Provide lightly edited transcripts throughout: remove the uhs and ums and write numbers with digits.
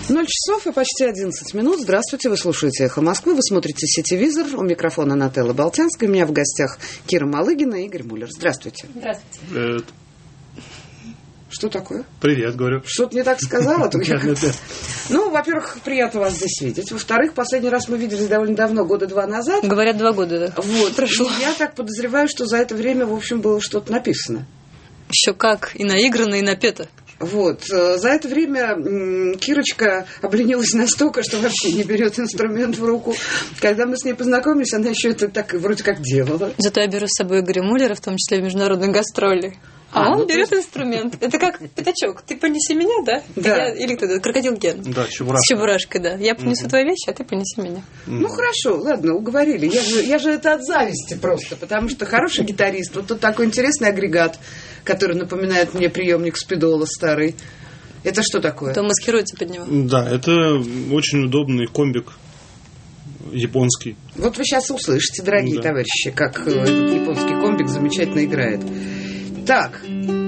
0 часов и почти 11 минут. Здравствуйте, вы слушаете «Эхо Москвы», вы смотрите «Сетевизор». У микрофона Нателла Болтянская. У меня в гостях Кира Малыгина и Игорь Муллер. Здравствуйте. Здравствуйте. Привет. Что такое? Привет, говорю. Что-то не так сказала? Нет. Ну, во-первых, приятно вас здесь видеть. Во-вторых, последний раз мы виделись довольно давно, года 2 назад. Говорят, 2 года, да? Вот. Прошло. И я так подозреваю, что за это время, в общем, было что-то написано. Еще как, и наиграно, и напето. Вот. За это время Кирочка обленилась настолько, что вообще не берет инструмент в руку. Когда мы с ней познакомились, она еще это так вроде как делала. Зато я беру с собой Игоря Муллера, в том числе в международные гастроли. А он берет инструмент. Это как пятачок. Ты понеси меня, да? Да. Или кто-то, крокодил Ген. Да, Чебурашка. С Чебурашкой, да. Я понесу твои вещи, а ты понеси меня. Ну, хорошо, ладно, уговорили. Я же это от зависти просто, потому что хороший гитарист. Вот тут такой интересный агрегат, который напоминает мне приемник Спидола старый. Это что такое? То маскируется под него. Да, это очень удобный комбик японский. Вот вы сейчас услышите, дорогие товарищи, как этот японский комбик замечательно играет. Так,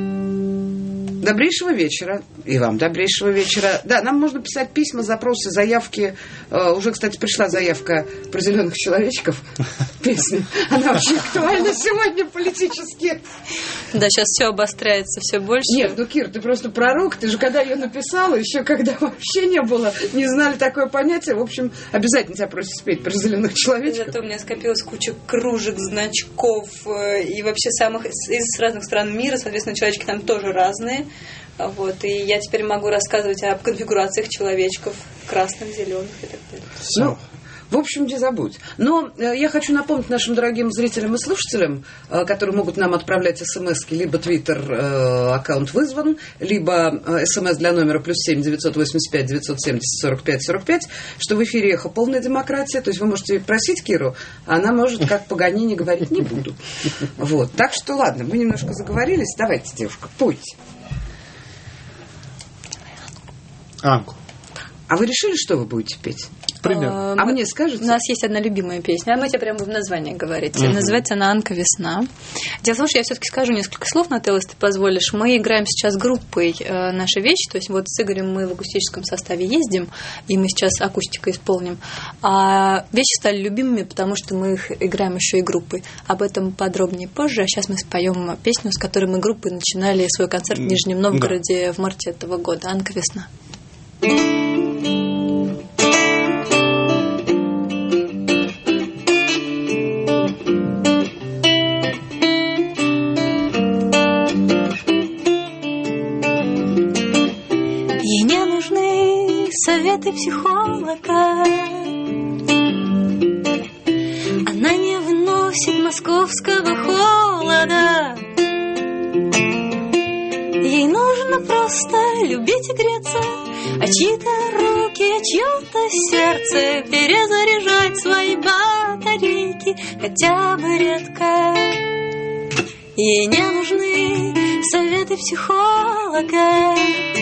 добрейшего вечера. И вам добрейшего вечера. Да, нам можно писать письма, запросы, заявки. Уже, кстати, пришла заявка про зеленых человечков. Песня. Она очень актуальна сегодня политически. Да, сейчас все обостряется все больше. Нет, ну, Кир, ты просто пророк. Ты же когда ее написала, еще когда вообще не было, не знали такое понятие. В общем, обязательно тебя просят спеть про зеленых человечков. Зато у меня скопилась куча кружек, значков и вообще самых из разных стран мира. Соответственно, человечки там тоже разные. Вот, и я теперь могу рассказывать об конфигурациях человечков, красных, зеленых и так далее. Ну, в общем, не забудь. Но я хочу напомнить нашим дорогим зрителям и слушателям, которые могут нам отправлять смс-ки, либо твиттер аккаунт вызван, либо смс для номера +7 985 970 45 45, что в эфире «Эхо» полная демократия. То есть вы можете просить Киру, а она может, как Паганини, говорить «не буду». Вот. Так что, ладно, мы немножко заговорились. Давайте, девушка, пойте. Анку. А вы решили, что вы будете петь? Примерно. А мне скажете? У нас есть одна любимая песня, а мы тебе прямо в названии говорить. Называется она «Анка весна». Дело в том, что я все-таки скажу несколько слов, Нателла, если ты позволишь. Мы играем сейчас группой «Наша вещь», то есть вот с Игорем мы в акустическом составе ездим, и мы сейчас акустика исполним. А вещи стали любимыми, потому что мы их играем еще и группой. Об этом подробнее позже. А сейчас мы споем песню, с которой мы группой начинали свой концерт в Нижнем Новгороде в марте этого года. «Анка весна». Ей не нужны советы психолога. Она не выносит московского холода. Ей нужно просто любить и греться, а чьи-то руки, а чье-то сердце, перезаряжать свои батарейки хотя бы редко. Ей не нужны советы психолога.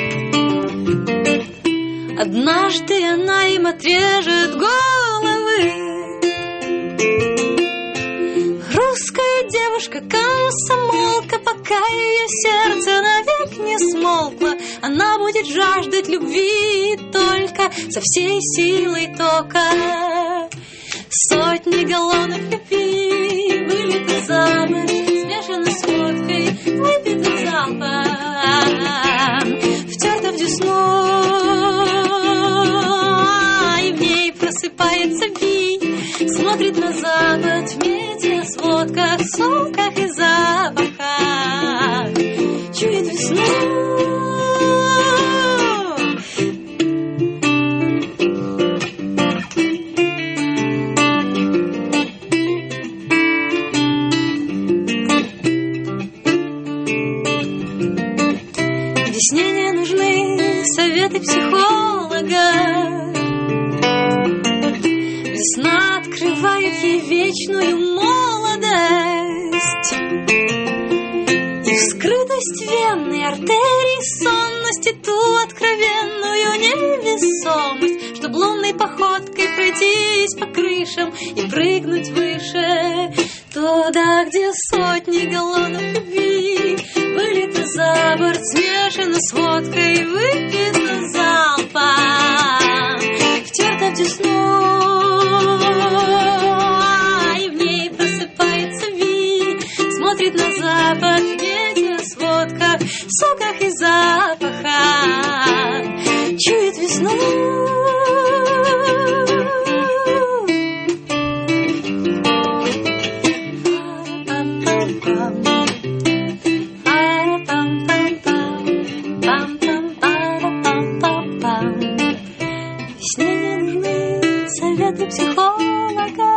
Однажды она им отрежет головы. Русская девушка, комсомолка, пока ее сердце навек не смолкло, она будет жаждать любви только со всей силой тока. Сотни галлонов любви вылиты за борт, смешаны с водкой, выпиты залпом, втерто в десну, и в ней просыпается вий, смотрит на запад в медиасводках, соках и запахах, чует весну. Весне не нужны советы психолога. Весна открывает ей вечную молодость и вскрытость венной артерий, сонность и ту откровенную невесомость, чтоб лунной походкой пройтись по крышам и прыгнуть выше, туда, где сотни галлонов любви вылито за борт, смешано с водкой, выпито залпом. чует весну. Весне не нужны советы психолога.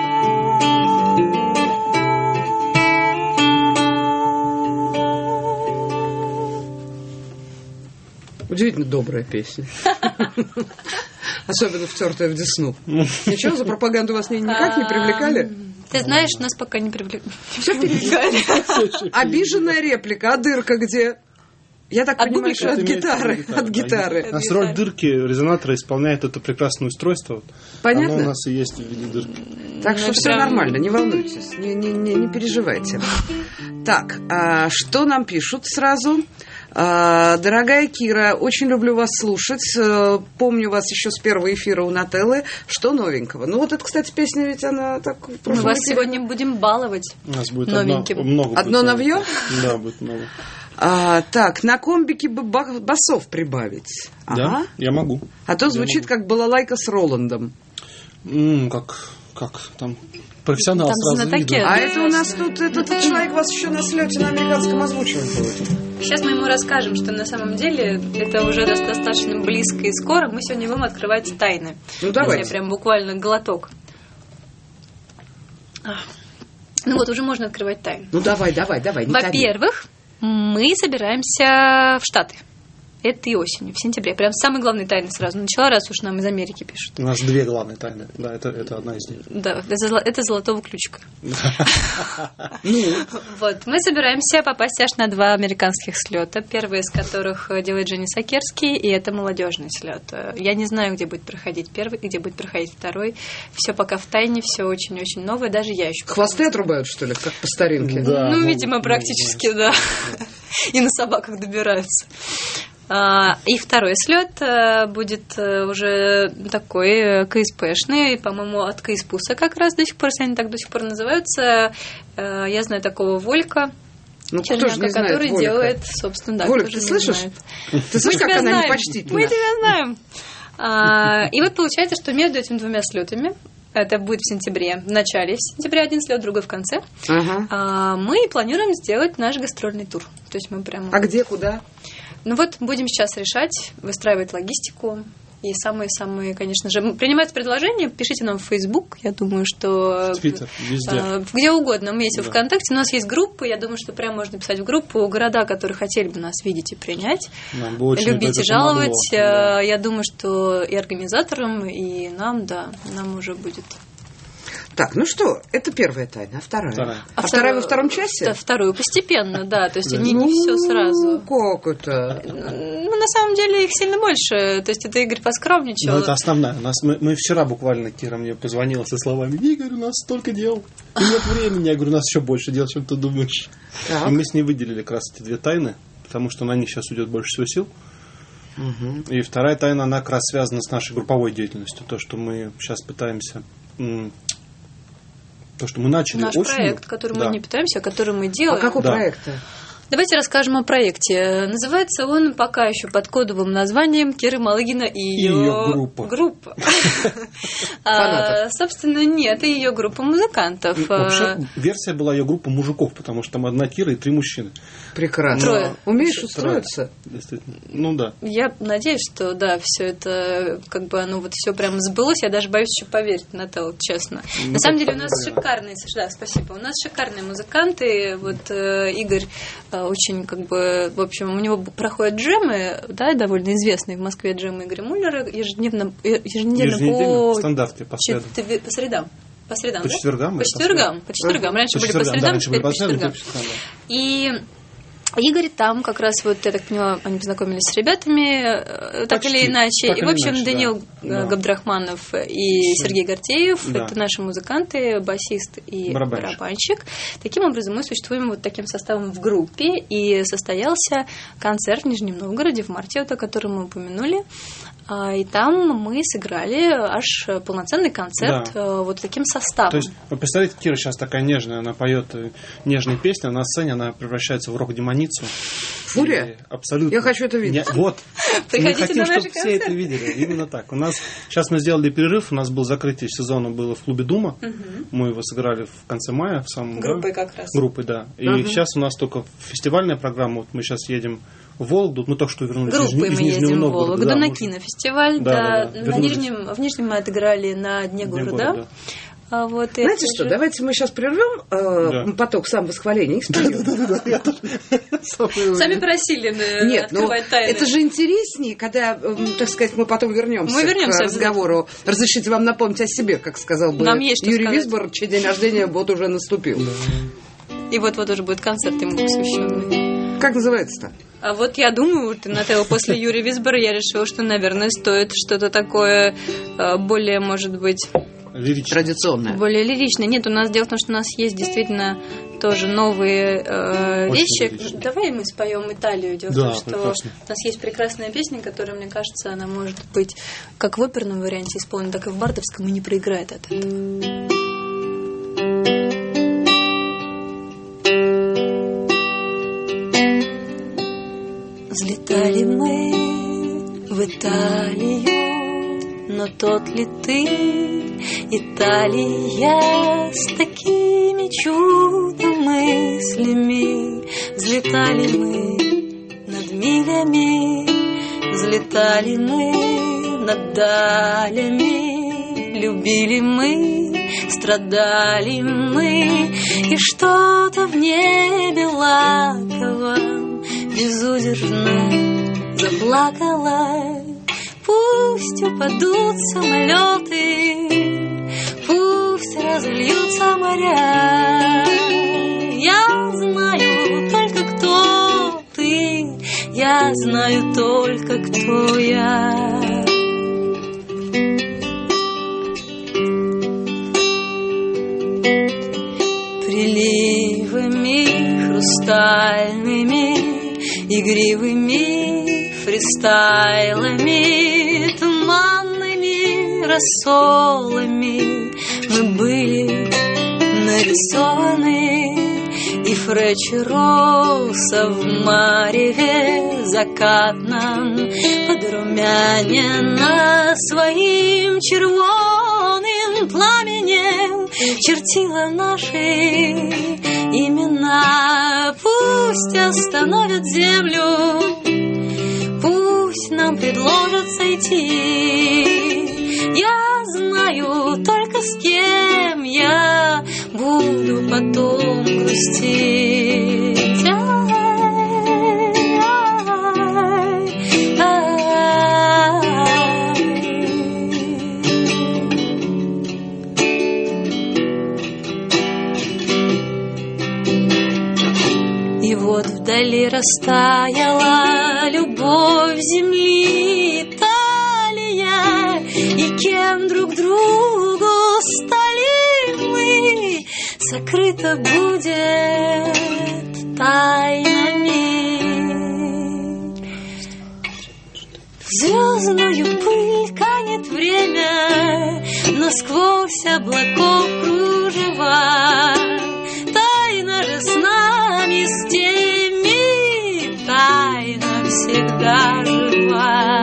Удивительно добрая песня. Особенно втертая в десну. Ничего, за пропаганду вас никак не привлекали? Ты знаешь, нас пока не привлекли. Все привлекали. Обиженная реплика, а дырка где? Я так понимаю, что от гитары. От гитары. У нас роль дырки резонатора исполняет это прекрасное устройство. Понятно? Оно у нас и есть в виде дырки. Так что все нормально, не волнуйтесь, не переживайте. Так, что нам пишут сразу? Дорогая Кира, очень люблю вас слушать. Помню вас еще с первого эфира у Нателлы. Что новенького? Ну, вот эта, кстати, песня, ведь она так... Мы вас сегодня будем баловать. У нас будет новеньким. много. Одно новье? Да, будет много. Так, на комбике бы басов прибавить. Да, Ага. я могу. А то звучит как балалайка с Роландом. Как там... Профессионал Там сразу знатоки. видно. А это у нас тут, этот человек вас еще на слете на американском озвучивает. Сейчас мы ему расскажем, что на самом деле это уже достаточно близко и скоро. Мы сегодня будем открывать тайны. Ну, давайте. Прям буквально глоток. Ну вот, уже можно открывать тайны. Ну, давай, не томи. Во-первых, мы собираемся в Штаты. Этой осенью, в сентябре. Прям самые главные тайны сразу начала, раз уж нам из Америки пишут. У нас две главные тайны. Да, это одна из них. Да, это золотого ключика. Вот, мы собираемся попасть аж на 2 американских слета. Первый из которых делает Женя Сакерский, и это молодежный слет. Я не знаю, где будет проходить первый, где будет проходить второй. Все пока в тайне, все очень-очень новое. Даже я еще... Хвосты отрубают, что ли, как по старинке? Да, ну, видимо, практически, да. И на собаках добираются. И второй слет будет уже такой КСПшный, по-моему, от КСПУСа как раз до сих пор, если они так до сих пор называются. Я знаю такого Волька, Черняка, который Волька делает, собственно, да. Волька, ты слышишь? Знает. Ты слышишь, как она непочтительна? Мы тебя знаем. И вот получается, что между этими 2 слетами, это будет в сентябре, в начале сентября один слет, другой в конце, мы планируем сделать наш гастрольный тур. То есть мы прямо... А где, куда? Ну вот, будем сейчас решать, выстраивать логистику. И самые-самые, конечно же, принимаются предложения, пишите нам в Facebook, я думаю, что... Твиттер, везде. Где угодно. Мы есть в ВКонтакте, у нас есть группы, я думаю, что прям можно писать в группу города, которые хотели бы нас видеть и принять. Любить и жаловать. Да. Я думаю, что и организаторам, и нам, да, нам уже будет... Так, ну что, это первая тайна, а вторая? Вторая во втором часе? Да, вторую постепенно, да, то есть не все сразу. Как это? Ну, на самом деле их сильно больше, то есть это Игорь поскромничал. Ну, это основная. Мы вчера буквально, Кира мне позвонила со словами: Игорь, у нас столько дел, и нет времени. Я говорю, у нас еще больше дел, чем ты думаешь. Так. И мы с ней выделили как раз эти 2 тайны, потому что на них сейчас уйдет больше всего сил. Угу. И вторая тайна, она как раз связана с нашей групповой деятельностью, то, что мы сейчас пытаемся... То, что мы начали наш осенью. Проект, который мы не питаемся, который мы делаем. А какой проект-то? Давайте расскажем о проекте. Называется он пока еще под кодовым названием Кира Малыгина и ее группа. Собственно, нет, и ее группа музыкантов. Вообще, версия была ее группа мужиков, потому что там 1 Кира и 3 мужчины. Прекрасно. 3. Умеешь устроиться? Действительно. Ну да. Я надеюсь, что да, все это как бы оно вот все прямо сбылось. Я даже боюсь еще поверить на то, честно. На самом деле у нас шикарные, да, спасибо. У нас шикарные музыканты. Вот Игорь очень как бы, в общем, у него проходят джемы, да, довольно известные в Москве джемы Игоря Муллера ежедневно по стандарте по средам. По средам, по четвергам? По четвергам. Раньше были по средам, теперь по четвергам. И Игорь там как раз, вот, я так поняла, они познакомились с ребятами, так или иначе. И, в общем, Даниил Габдрахманов и Сергей Гортеев, это наши музыканты, басист и барабанщик. Таким образом, мы существуем вот таким составом в группе, и состоялся концерт в Нижнем Новгороде в марте, вот, о котором мы упомянули. И там мы сыграли аж полноценный концерт вот таким составом. То есть, вы представляете, Кира сейчас такая нежная, она поет нежные песни, а на сцене она превращается в рок-демоницу. Фурия? Абсолютно. Я хочу это видеть. Вот. Мы хотим, на наши чтобы все это видели. Именно так. Сейчас мы сделали перерыв. У нас был закрытие сезона было в клубе Дума. Мы его сыграли в конце мая. В самом, группой как раз. Группой, да. И сейчас у нас только фестивальная программа. Вот мы сейчас едем в Вологду. Мы только что вернулись из Нижнего Новгорода. Группой мы едем в Вологду да, на кинофестиваль. Да. В Нижнем мы отыграли на Дне города. Вот, знаете что, давайте мы сейчас прервем поток самовосхваления и споем. Сами просили открывать тайны. Это же интереснее, когда, так сказать, мы потом вернемся к разговору. Разрешите вам напомнить о себе, как сказал бы Юрий Висбор, чей день рождения вот уже наступил. И вот-вот уже будет концерт ему посвященный. Как называется-то? А вот я думаю, Нателла, после Юрия Висбора я решила, что, наверное, стоит что-то такое более, может быть... Лиричное. Традиционное. Более лиричное. Нет, у нас дело в том, что у нас есть действительно тоже новые вещи. Лирично. Давай мы споем Италию. Дело в том, что прекрасно. у нас есть прекрасная песня, которая, мне кажется, она может быть как в оперном варианте исполнена, так и в бардовском, и не проиграет от этого. Взлетали мы в Италию, но тот ли ты, Италия, с такими чудо-мыслями? Взлетали мы над милями, взлетали мы над далями, любили мы, страдали мы, и что-то в небе лаковом безудержно заплакала. Пусть упадут самолеты, пусть разольются моря. Я знаю только, кто ты, я знаю только, кто я. Приливами хрустальными, игривыми фристайлами, туманными рассолами мы были нарисованы, и Фречероса в мареве закатном подрумянена своим червоным пламенем чертила наши имена. Пусть остановят землю, пусть нам предложат сойти. Я знаю только, с кем я буду потом грустить. И вот вдали растаяла любовь земли, Италия, и кем друг другу стали мы, сокрыто будет тайнами. В звездную пыль канет время, но сквозь облаков кружева. Тайна же с нами, с теми, тайна всегда жива.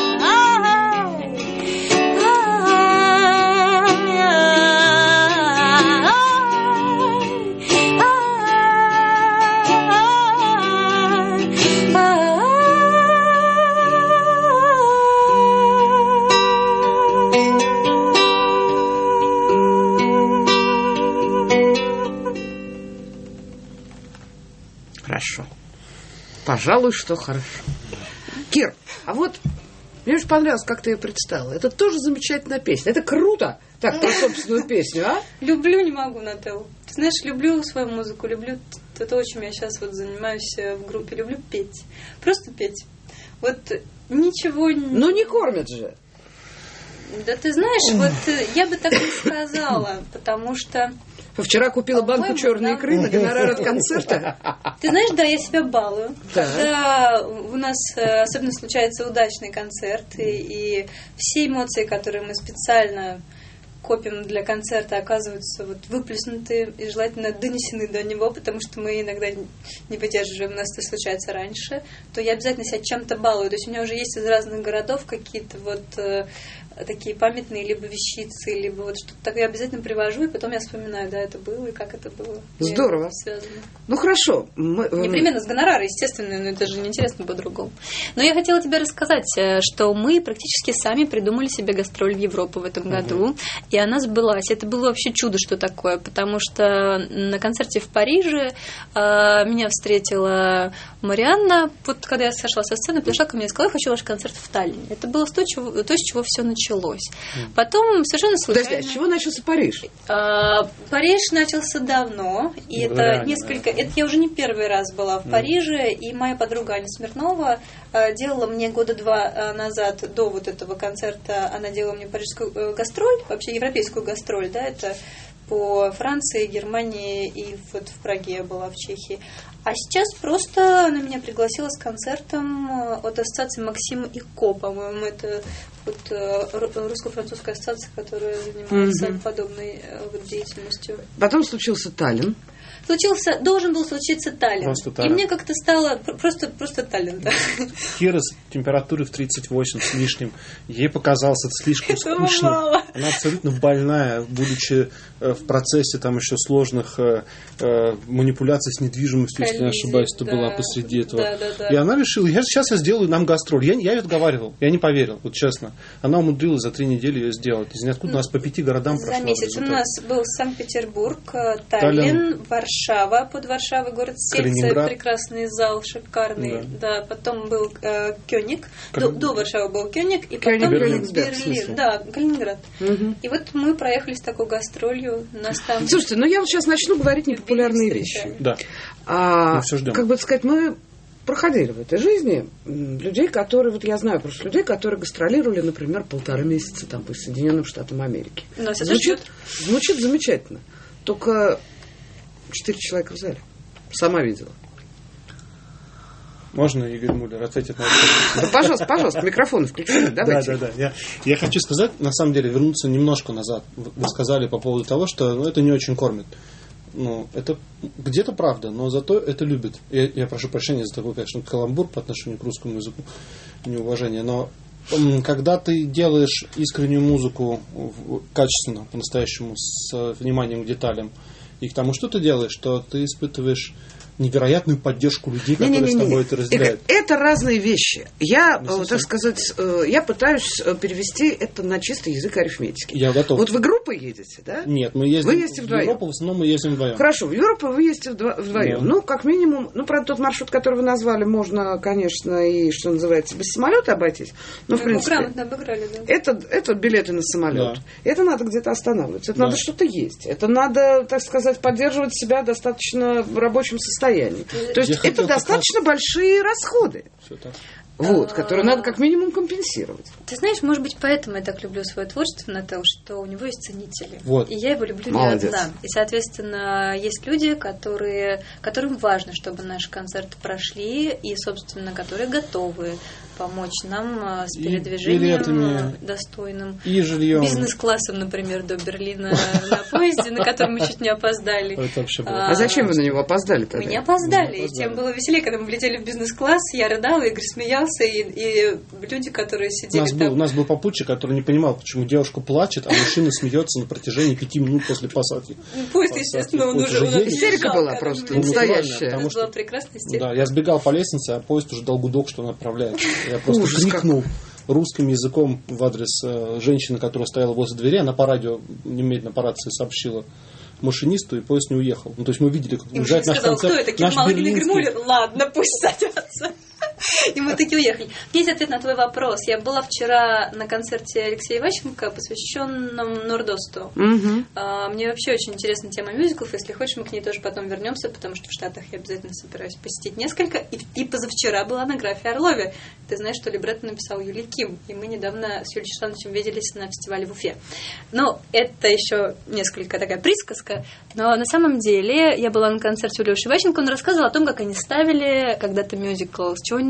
Хорошо. Пожалуй, что хорошо. Кир, а вот мне очень понравилось, как ты ее представила. Это тоже замечательная песня. Это круто. Так, про собственную песню, а? Люблю, не могу, Нателла. Ты знаешь, люблю свою музыку, люблю то, чем я сейчас вот занимаюсь в группе. Люблю петь. Просто петь. Вот ничего... Ну, не кормят же. Да ты знаешь, вот я бы так не сказала, потому что... Вчера купила банку черной икры на гонорар от концерта. Ты знаешь, да, я себя балую. Когда у нас особенно случается удачный концерт, и все эмоции, которые мы специально копим для концерта, оказываются вот выплеснуты и желательно донесены до него, потому что мы иногда не выдерживаем, у нас это случается раньше, то я обязательно себя чем-то балую. То есть у меня уже есть из разных городов какие-то вот такие памятные либо вещицы, либо вот что-то такое. Я обязательно привожу, и потом я вспоминаю, да, это было, и как это было. Здорово. Ну, хорошо. Непременно с гонорара, естественно, но это же неинтересно по-другому. Но я хотела тебе рассказать, что мы практически сами придумали себе гастроль в Европу в этом году, и она сбылась. Это было вообще чудо, что такое, потому что на концерте в Париже меня встретила Марианна, вот когда я сошла со сцены, пришла ко мне и сказала: я хочу ваш концерт в Таллине. Это было то, с чего все началось. Потом совершенно случайно... Подожди, а с чего начался Париж? Париж начался давно, и это несколько... Это я уже не первый раз была в Париже, и моя подруга Аня Смирнова делала мне года 2 назад, до вот этого концерта, она делала мне парижскую гастроль, вообще европейскую гастроль, да, это по Франции, Германии, и вот в Праге я была, в Чехии. А сейчас просто она меня пригласила с концертом от ассоциации Максим и Ко, по-моему, это вот русско-французская ассоциация, которая занимается подобной вот деятельностью. Потом случился Таллин. Должен был случиться Таллин. И мне как-то стало просто Таллин. Да. Кира с температурой в 38 с лишним. Ей показалось это слишком скучно. Мало. Она абсолютно больная, будучи в процессе там еще сложных манипуляций с недвижимостью, если не ошибаюсь, это была посреди этого. Да. И она решила: сейчас я сделаю нам гастроль. Я ее отговаривал, я не поверил, вот честно. Она умудрилась за 3 недели ее сделать. Из ниоткуда у нас по 5 городам прошло. За месяц у нас был Санкт-Петербург, Таллин, Варшава, под Варшавой город Сельце, прекрасный зал, шикарный. Да, потом был Кёник, до Варшавы был Кёник, и потом Берлин. Да, Калининград. И вот мы проехали с такой гастролью. Слушайте, я вот сейчас начну говорить непопулярные вещи. Да. Мы все ждем. Как бы сказать, мы проходили в этой жизни людей, которые, вот я знаю просто людей, которые гастролировали, например, 1,5 месяца там по Соединенным Штатам Америки. Звучит замечательно. Только 4 человека в зале. Сама видела. Можно, Игорь Муллер, ответить на это? Да, пожалуйста, микрофон включены, давайте. Да. Я хочу сказать, на самом деле, вернуться немножко назад. Вы сказали по поводу того, что это не очень кормит. Это где-то правда, но зато это любит. Я прошу прощения за такой, конечно, каламбур по отношению к русскому языку, неуважение, но когда ты делаешь искреннюю музыку качественно, по-настоящему, с вниманием к деталям, и к тому, что ты делаешь, что ты испытываешь невероятную поддержку людей, которые с тобой это разделяют. Это разные вещи. Я, так сказать, я пытаюсь перевести это на чистый язык арифметики. Я готов. Вот вы группой едете, да? Нет, мы ездим в Европу, в основном мы ездим вдвоем. Хорошо, в Европу вы ездите вдвоем. Да. Как минимум, правда, тот маршрут, который вы назвали, можно, конечно, и, что называется, без самолета обойтись. Но, в принципе, грамотно обыграли, да. Это билеты на самолет. Да. Это надо где-то останавливаться. Это надо что-то есть. Это надо, так сказать, поддерживать себя достаточно в рабочем состоянии. То есть это достаточно большие расходы, которые надо как минимум компенсировать. Ты знаешь, может быть, поэтому я так люблю свое творчество, Наташа, что у него есть ценители. Вот. И я его люблю не одна. И, соответственно, есть люди, которым важно, чтобы наши концерты прошли, и, собственно, которые готовы помочь нам с передвижением достойным. И жильем. Бизнес-классом, например, до Берлина на поезде, на котором мы чуть не опоздали. Это вообще было. А зачем вы на него опоздали тогда? Мы не опоздали. И тем было веселее, когда мы влетели в бизнес-класс, я рыдала, Игорь смеялся, и люди, которые сидели там. У нас был попутчик, который не понимал, почему девушка плачет, а мужчина смеется на протяжении 5 минут после посадки. Поезд, естественно, он уже... Истерика была просто настоящая. Это была прекрасная истерика. Да, я сбегал по лестнице, а поезд уже дал гудок, что он отправляется. Я просто крикнул русским языком в адрес женщины, которая стояла возле двери. Она по радио, немедленно по рации сообщила машинисту, и поезд не уехал. То есть мы видели, как уезжает наш концерт. Кто это? Кирмал или Гремулер? Ладно, пусть садятся. И мы таки уехали. Есть ответ на твой вопрос. Я была вчера на концерте Алексея Иващенко, посвященном Нордосту. Мне вообще очень интересна тема мюзиклов. Если хочешь, мы к ней тоже потом вернемся, потому что в Штатах я обязательно собираюсь посетить несколько. И позавчера была на графе Орлове. Ты знаешь, что либретто написал Юлий Ким. И мы недавно с Юлией Шишановичем виделись на фестивале в Уфе. Но это еще несколько такая присказка. Но на самом деле я была на концерте у Леши Иващенко. Он рассказывал о том, как они ставили когда-то мюзикл. С чего они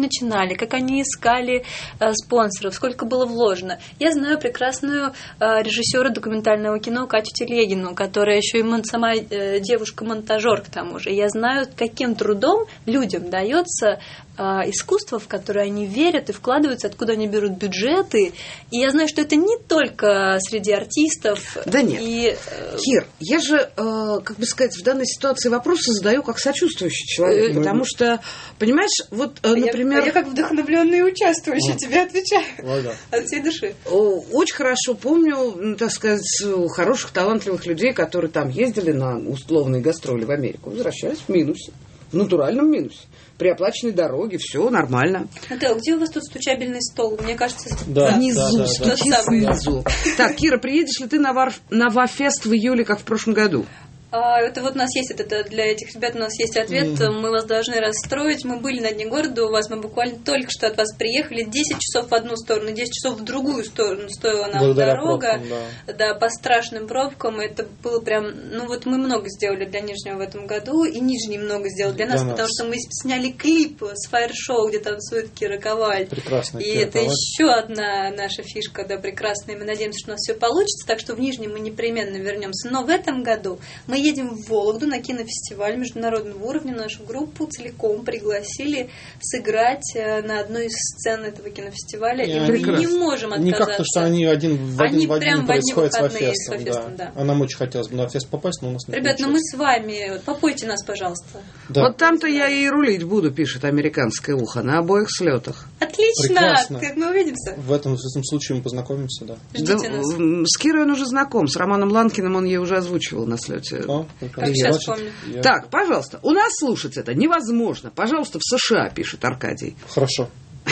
начинали, как они искали спонсоров, сколько было вложено. Я знаю прекрасную режиссера документального кино Катю Телегину, которая еще и сама девушка-монтажер к тому же. Я знаю, каким трудом людям дается искусство, в которое они верят и вкладываются, откуда они берут бюджеты. И я знаю, что это не только среди артистов. Да нет. Кир, я же, как бы сказать, в данной ситуации вопросы задаю как сочувствующий человек, потому что, понимаешь, вот, например... Я как вдохновленный участвующий тебе отвечаю от всей души. Очень хорошо помню, так сказать, хороших, талантливых людей, которые там ездили на условные гастроли в Америку, возвращались в минусе, в натуральном минусе. При оплаченной дороге, все нормально. Наталья, где у вас тут стучабельный стол? Мне кажется, внизу, стучи снизу. Так, Кира, приедешь ли ты на Вафест в июле, как в прошлом году? Это вот у нас есть, это для этих ребят у нас есть ответ, мы вас должны расстроить, мы были на Дне города у вас, мы буквально только что от вас приехали, 10 часов в одну сторону, 10 часов в другую сторону стоила нам дорога, да, по страшным пробкам, это было прям, ну вот мы много сделали для Нижнего в этом году, и Нижний много сделал для нас, потому что мы сняли клип с фаер-шоу, где танцует Кира Коваль, прекрасная и это еще одна наша фишка, да, прекрасная, мы надеемся, что у нас все получится, так что в Нижний мы непременно вернемся, но в этом году мы едем в Вологду на кинофестиваль международного уровня. Нашу группу целиком пригласили сыграть на одной из сцен этого кинофестиваля. И мы не можем отказаться. Не как то, что они один в один происходят с Вафестом. Да. А нам очень хотелось бы на Вафест попасть, но у нас не Ребят, ну мы с вами. Попойте нас, пожалуйста. Да. Вот там-то я и рулить буду, пишет американское ухо, на обоих слетах. Отлично! Прекрасно. Как мы увидимся? В этом случае мы познакомимся, да. Ждите нас. С Кирой он уже знаком, с Романом Ланкиным он ей уже озвучивал на слете. Сейчас помню. Так, пожалуйста, у нас слушать это невозможно. Пожалуйста, в США, пишет Аркадий. Хорошо.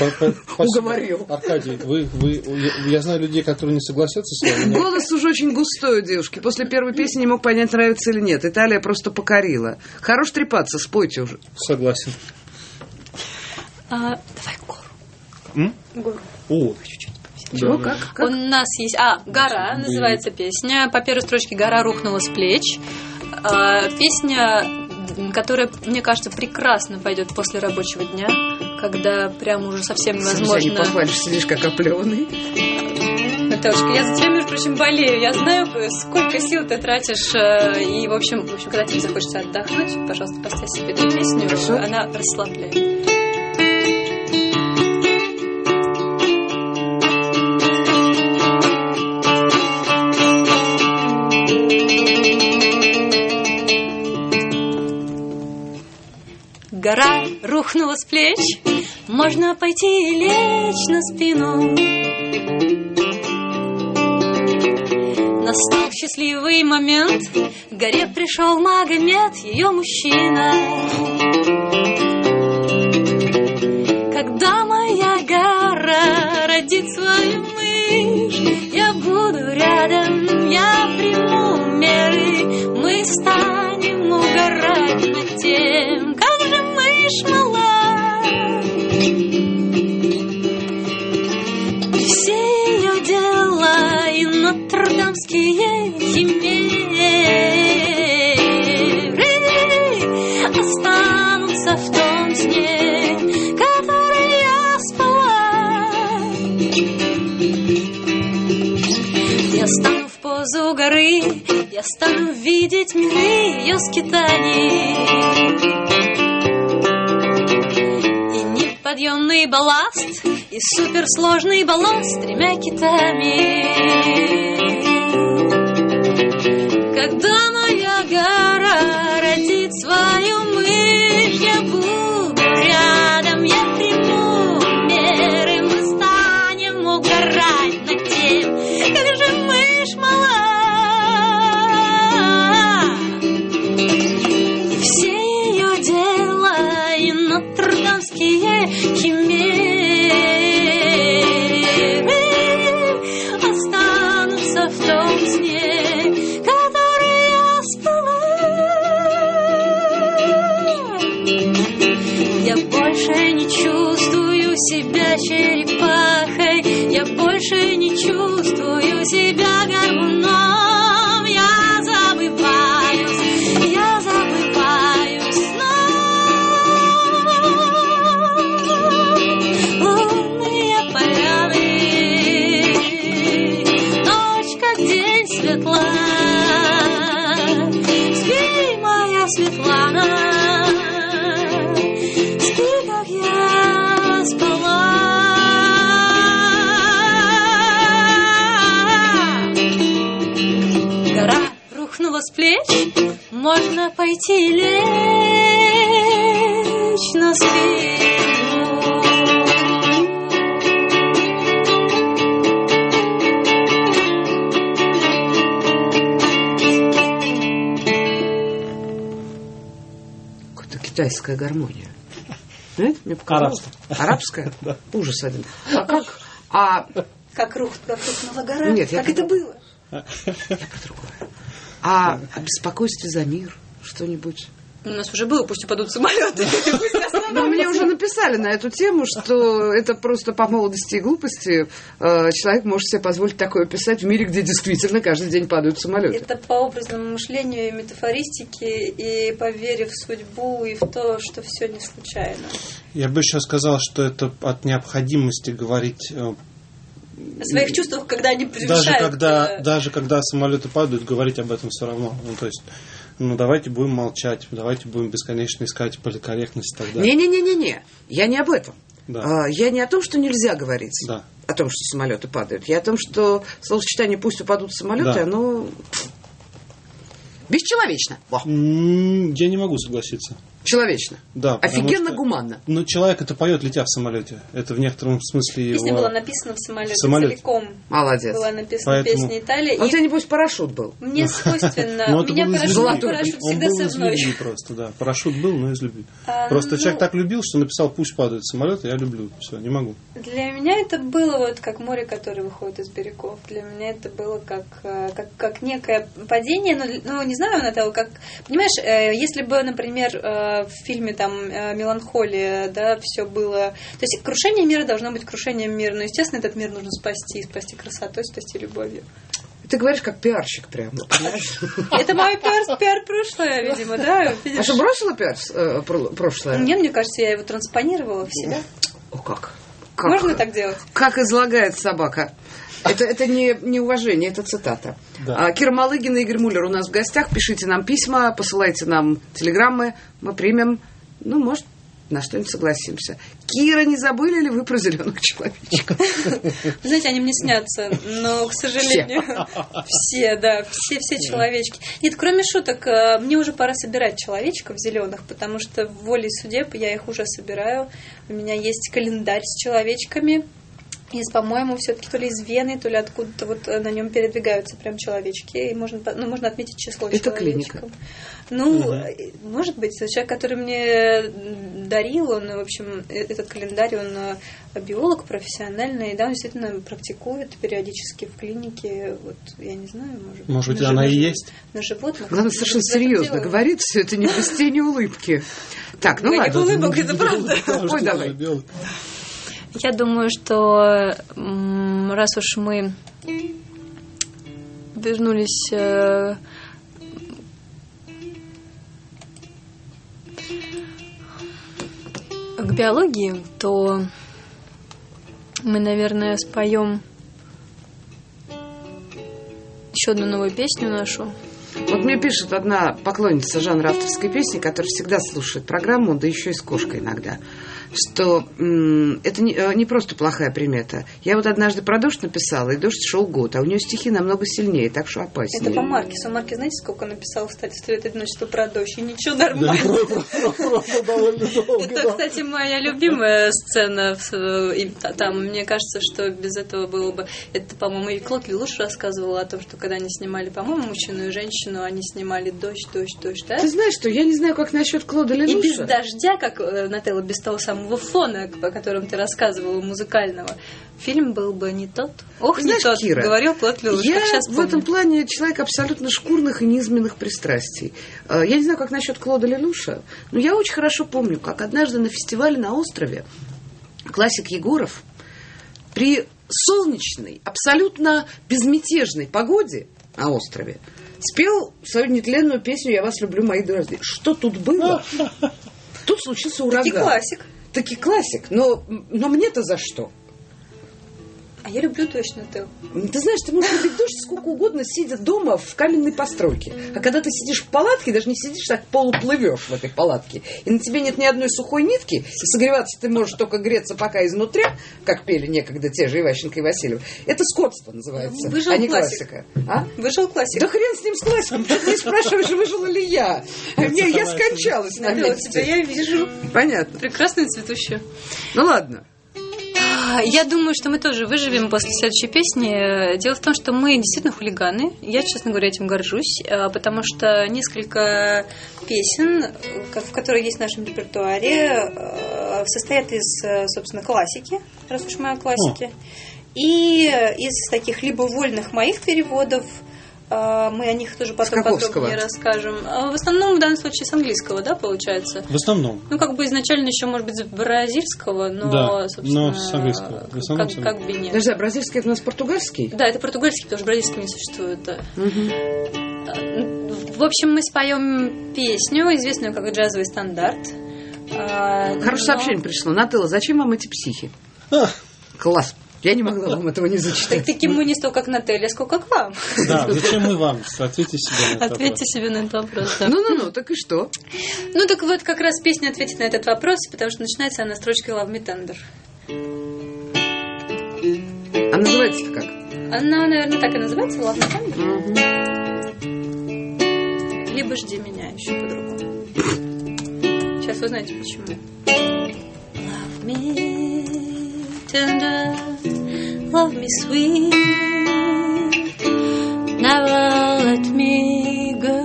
Уговорил. Аркадий, я знаю людей, которые не согласятся с вами. Голос уже очень густой у девушки. После первой песни не мог понять, нравится или нет. Италия просто покорила. Хорош трепаться, спойте уже. Согласен. Давай гору. Гору. О, чуть-чуть. Чего? Как? У нас есть... «Гора» называется песня. По первой строчке «Гора рухнула с плеч». Песня, которая, мне кажется, прекрасно пойдет после рабочего дня, когда прям уже совсем невозможно... Не похвалишь, сидишь как оплеванный. Наташка, я за тебя, между прочим, болею. Я знаю, сколько сил ты тратишь. И, в общем, когда тебе захочется отдохнуть, пожалуйста, поставь себе эту песню. Хорошо. Она расслабляет. Гора рухнула с плеч, можно пойти и лечь на спину. Настал счастливый момент, к горе пришел Магомед, ее мужчина. Когда моя гора родит свою мышь, я буду рядом, я приму меры, мы станем угорать над тем, как же мышь мала. И все ее дела и нотр-дамские химеры останутся в том сне, который я спала. Я стану в позу горы, я стану видеть миры ее скитаний. Подъемный балласт и суперсложный баллон с 3 китами. Когда моя гора родит свою мышь, я буду рядом, я приму меры, мы станем угорать над тем, как же мышь мала. И все ее дела и нотр-дамские химеры Светлана, спи, моя Светлана, спи, как я спала. Гора рухнула с плеч, можно пойти и лечь на спину. Какая-то китайская гармония. Нет? Мне показалось. Арабская? Да. Ужас один. А как? Как рухнула гора? Нет, как это было? Я про другое. О беспокойстве за мир что-нибудь? У нас уже было, пусть упадут самолеты. Но мне уже написали на эту тему, что это просто по молодости и глупости человек может себе позволить такое писать в мире, где действительно каждый день падают самолеты. Это по образному мышлению и метафористике, и по вере в судьбу, и в то, что все не случайно. Я бы еще сказал, что это от необходимости говорить... О своих чувствах, когда они превышают... Даже когда самолеты падают, говорить об этом все равно. Ну, то есть, давайте будем молчать, давайте будем бесконечно искать политкорректность и так далее. Не-не-не-не, я не об этом. Да. Я не о том, что нельзя говорить о том, что самолеты падают. Я о том, что словосочетание «пусть упадут самолеты», оно бесчеловечно. Я не могу согласиться. Человечно. Да, офигенно гуманно. Но человек это поет, летя в самолете. Это в некотором смысле Песня его... была написана в самолете целиком. Молодец. Была написана песня «Италия». А у тебя, небось, парашют был? Мне свойственно. У меня парашют всегда со мной. Он был из любви просто, да. Парашют был, но из любви. Просто человек так любил, что написал «пусть падают самолеты», я люблю. Все, не могу. Для меня это было вот как море, которое выходит из берегов. Для меня это было как некое падение. Ну, не знаю, Наталья, как... Понимаешь, если бы, например, в фильме там «Меланхолия», да, все было... То есть крушение мира должно быть крушением мира. Но, естественно, этот мир нужно спасти красотой, спасти любовью. Ты говоришь как пиарщик прямо, понимаешь? Это мое пиар-прошлое, видимо, да? А что, бросила пиар прошлое? Нет, мне кажется, я его транспонировала в себя. О, как? Можно так делать? Как излагает собака. Это не уважение, это цитата. Да. Кира Малыгина, Игорь Муллер у нас в гостях. Пишите нам письма, посылайте нам телеграммы. Мы примем, может, на что-нибудь согласимся. Кира, не забыли ли вы про зеленых человечков? Знаете, они мне снятся, но, к сожалению, все человечки. Нет, кроме шуток, мне уже пора собирать человечков зеленых, потому что волей судеб я их уже собираю. У меня есть календарь с человечками. По-моему, все-таки то ли из Вены, то ли откуда-то вот на нем передвигаются прям человечки. И можно отметить число человечков. Может быть, человек, который мне дарил, он, в общем, этот календарь, он биолог профессиональный, да, он действительно практикует периодически в клинике, вот, я не знаю, может быть, она и есть. На животных. Главное, совершенно серьезно говорит, все это не без тени улыбки. Так, ладно. Улыбок, это правда. Ой, давай. Я думаю, что раз уж мы вернулись к биологии, то мы, наверное, споем еще одну новую песню нашу. Вот мне пишет одна поклонница жанра авторской песни, которая всегда слушает программу, да еще и с кошкой иногда, что это не просто плохая примета. Я вот однажды про дождь написала, и дождь шел год, а у нее стихи намного сильнее, так что опаснее. Это по Маркесу. Маркес, знаете, сколько он написал, кстати, «Стоит одиночество» про дождь, и ничего, нормально. Это, кстати, моя любимая сцена. Там, мне кажется, что без этого было бы... Это, по-моему, и Клод Лелуш рассказывал о том, что когда они снимали, по-моему, мужчину и женщину, они снимали дождь, да? Ты знаешь, что я не знаю, как насчет Клода Лелуша. И без дождя, как, Нателла, без того самого фона, о котором ты рассказывала, музыкального, фильм был бы не тот. Ох, знаешь, не тот, Кира, говорил Клод Лелуш. Я в этом плане человек абсолютно шкурных и низменных пристрастий. Я не знаю, как насчет Клода Лелуша, но я очень хорошо помню, как однажды на фестивале на острове классик Егоров при солнечной, абсолютно безмятежной погоде на острове спел свою нетленную песню «Я вас люблю, мои дорогие». Что тут было? Тут случился ураган. Таки классик. Но мне-то за что? А я люблю дождь, Нателл. Ты знаешь, ты можешь любить дождь сколько угодно, сидя дома в каменной постройке. А когда ты сидишь в палатке, даже не сидишь, так полуплывешь в этой палатке, и на тебе нет ни одной сухой нитки, и согреваться ты можешь только греться пока изнутря, как пели некогда те же Иващенко и Васильев. Это скотство называется, выжил не классик. классика. А? Выжил классик. Да хрен с ним, с классиком. Ты не спрашиваешь, выжила ли я. Я скончалась на месте. Тебя я вижу. Понятно. Прекрасную цветущую. Ну ладно. Я думаю, что мы тоже выживем после следующей песни. Дело в том, что мы действительно хулиганы. Я, честно говоря, этим горжусь, потому что несколько песен, в которые есть в нашем репертуаре, состоят из, собственно, классики, раз уж мы о классике, и из таких либо вольных моих переводов. Мы о них тоже потом подробнее расскажем. В основном, в данном случае, с английского, да, получается? В основном. Ну, как бы изначально еще, может быть, с бразильского, но, да, собственно, но с английского. Как бы нет. Подожди, а бразильский это у нас португальский? Да, это португальский, потому что бразильского не существует, да. В общем, мы споем песню, известную как джазовый стандарт. Хорошее сообщение пришло. Нателла, зачем вам эти психи? Класс. Я не могла вам этого не зачитать. Так таким мы не столько как Нателле, сколько к вам. Да, зачем мы вам? Ответьте себе на этот вопрос. Ответьте себе на этот вопрос, да. Ну, так и что? Ну, так вот, как раз песня ответит на этот вопрос, потому что начинается она строчкой Love Me Tender. А называется-то как? Она, наверное, так и называется, Love Me Tender. Либо Жди меня, еще по-другому. Сейчас вы знаете почему. Love me tender, love me sweet, never let me go.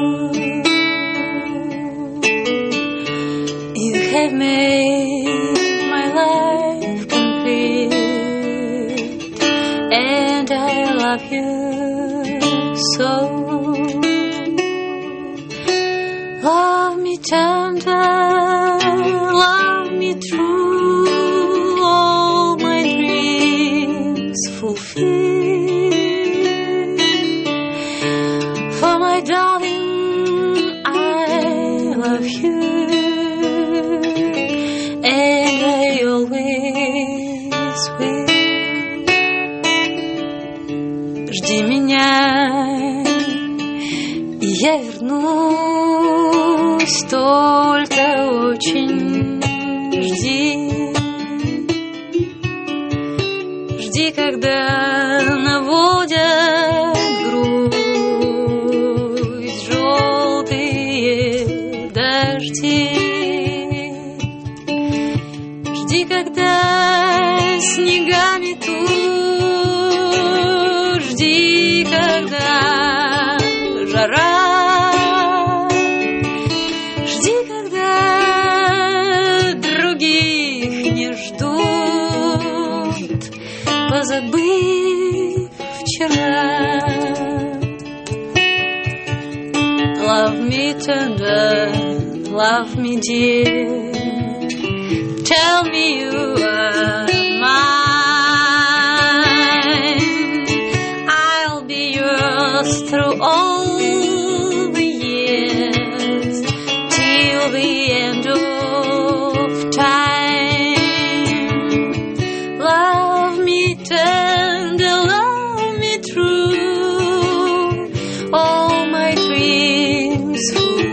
You have made my life complete, and I love you so. Love me tender, love me true, all my dreams fulfill. For my darling, I love you, and I always will. Жди меня, и я вернусь, только очень жди. Жди, когда наводят грудь желтые дожди. Жди, когда снега метут. Жди, когда жара. Жди, когда других не ждут, позабыв вчера. Love me tender, love me dear, tell me you are mine. I'll be yours through all the years, till the end of time. Love me tender, love me true, all my dreams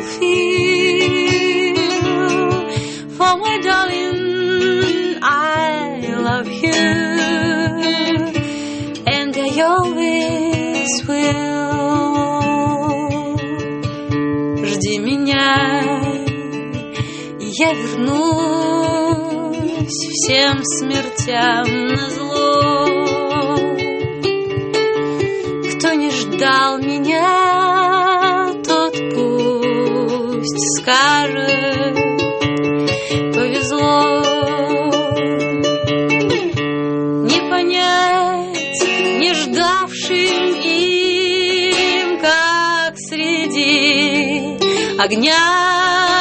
fulfill. For my darling, I love you, and I always will. Жди меня, и я вернусь всем смертям назло. Кто не ждал меня, тот пусть скажет, повезло. Не понять, не ждавшим им, как среди огня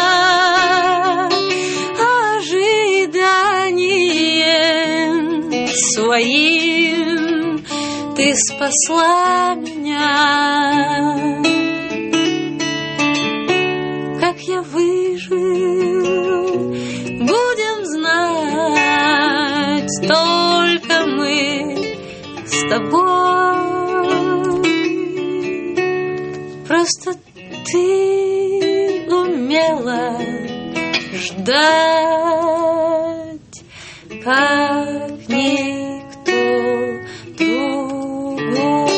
ожиданием своим ты спасла меня. Как я выжил, будем знать только мы тобой. Просто ты умела ждать, как никто другой.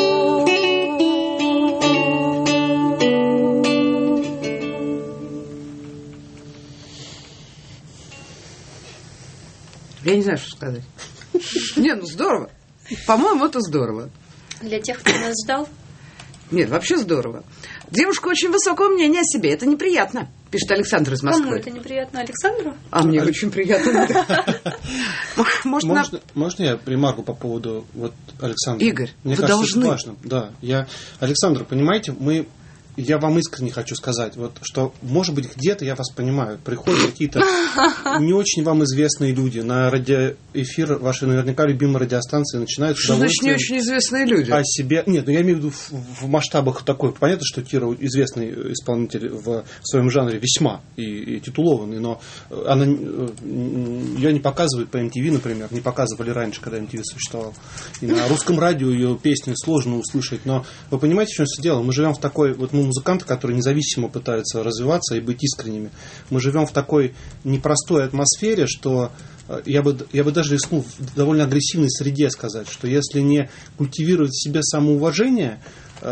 Я не знаю, что сказать. Не, ну здорово. По-моему, это здорово. Для тех, кто нас ждал. Нет, вообще здорово. Девушка очень высокого мнения о себе. Это неприятно, пишет Александр из Москвы. Кому это неприятно? Александру? А мне очень приятно. Можно я ремарку по поводу Александра? Игорь, мне вы кажется, должны. это важно. Да, Александр, понимаете, я вам искренне хочу сказать, что, может быть, где-то я вас понимаю, приходят какие-то не очень вам известные люди на радиоэфир вашей наверняка любимой радиостанции, начинают с Что значит не удовольствием очень известные люди? о себе. Нет, я имею в виду в масштабах такой. Понятно, что Кира известный исполнитель в своем жанре весьма и титулованный, но ее не показывают по MTV, например, не показывали раньше, когда MTV существовал. И на русском радио ее песни сложно услышать. Но вы понимаете, в чем все дело? Мы живем в такой музыканты, которые независимо пытаются развиваться и быть искренними. Мы живем в такой непростой атмосфере, что я бы даже рискнул в довольно агрессивной среде сказать, что если не культивировать в себе самоуважение,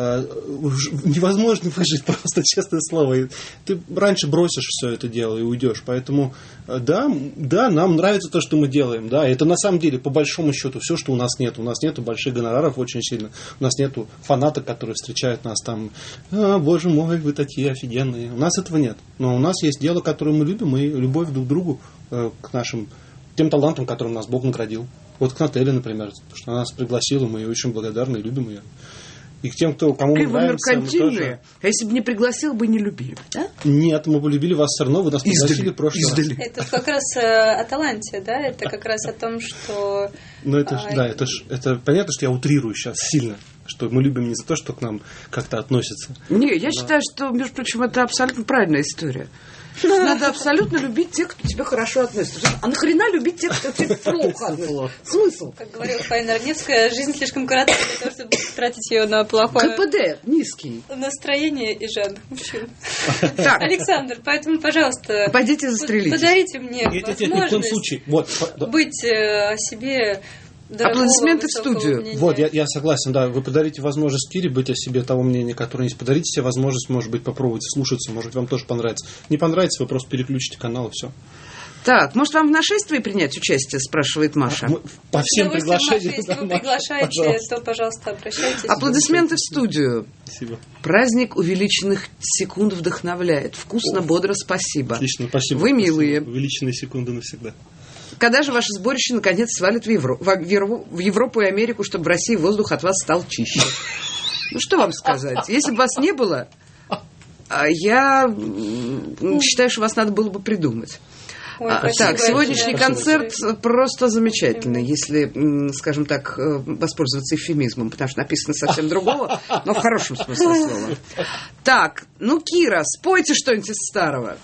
невозможно выжить, просто, честное слово. И ты раньше бросишь все это дело и уйдешь. Поэтому, да, нам нравится то, что мы делаем. Да, это на самом деле, по большому счету, все, что у нас нет. У нас нету больших гонораров очень сильно. У нас нету фанатов, которые встречают нас там. Боже мой, вы такие офигенные. У нас этого нет. Но у нас есть дело, которое мы любим, и любовь друг к другу, к нашим тем талантам, которым нас Бог наградил. Вот к Нателле, например, что она нас пригласила, мы ей очень благодарны и любим ее. И к тем, кому мы нравимся, мы тоже... А если бы не пригласил, бы не любили, да? Нет, мы бы любили вас все равно, вы нас пригласили в прошлый раз. Это как раз о таланте, да? Это как раз о том, что... Ну, это понятно, что я утрирую сейчас сильно, что мы любим не за то, что к нам как-то относятся. Не, я считаю, что, между прочим, это абсолютно правильная история. Надо абсолютно любить тех, кто к тебе хорошо относится. А нахрена любить тех, кто к тебе плохо относится? Смысл? Как говорила Фаина Раневская, жизнь слишком коротка для того, чтобы тратить ее на плохое... КПД низкий. Настроение и жадных мужчин. Так. Александр, поэтому, пожалуйста... Пойдите застрелитесь. Подарите мне возможность быть о себе... Аплодисменты в студию. Мнения. Вот, я согласен, да. Вы подарите возможность Кире быть о себе того мнения, которое есть. Подарите себе возможность, может быть, попробовать слушаться, может, вам тоже понравится. Не понравится, вы просто переключите канал и все. Так, может, вам в нашествии принять участие, спрашивает Маша. По всем приглашениям. Маша, если вы приглашаете, то, пожалуйста, обращайтесь. Аплодисменты в студию. Спасибо. Праздник увеличенных секунд вдохновляет. Вкусно, бодро, спасибо. Отлично, спасибо. Вы милые. Увеличенные секунды навсегда. Когда же ваше сборище наконец свалит в Европу и Америку, чтобы в России воздух от вас стал чище? Ну, что вам сказать? Если бы вас не было, я считаю, что вас надо было бы придумать. Ой, так, сегодняшний концерт спасибо. Просто замечательный, если, скажем так, воспользоваться эвфемизмом, потому что написано совсем другого, но в хорошем смысле слова. Так, ну, Кира, спойте что-нибудь из старого.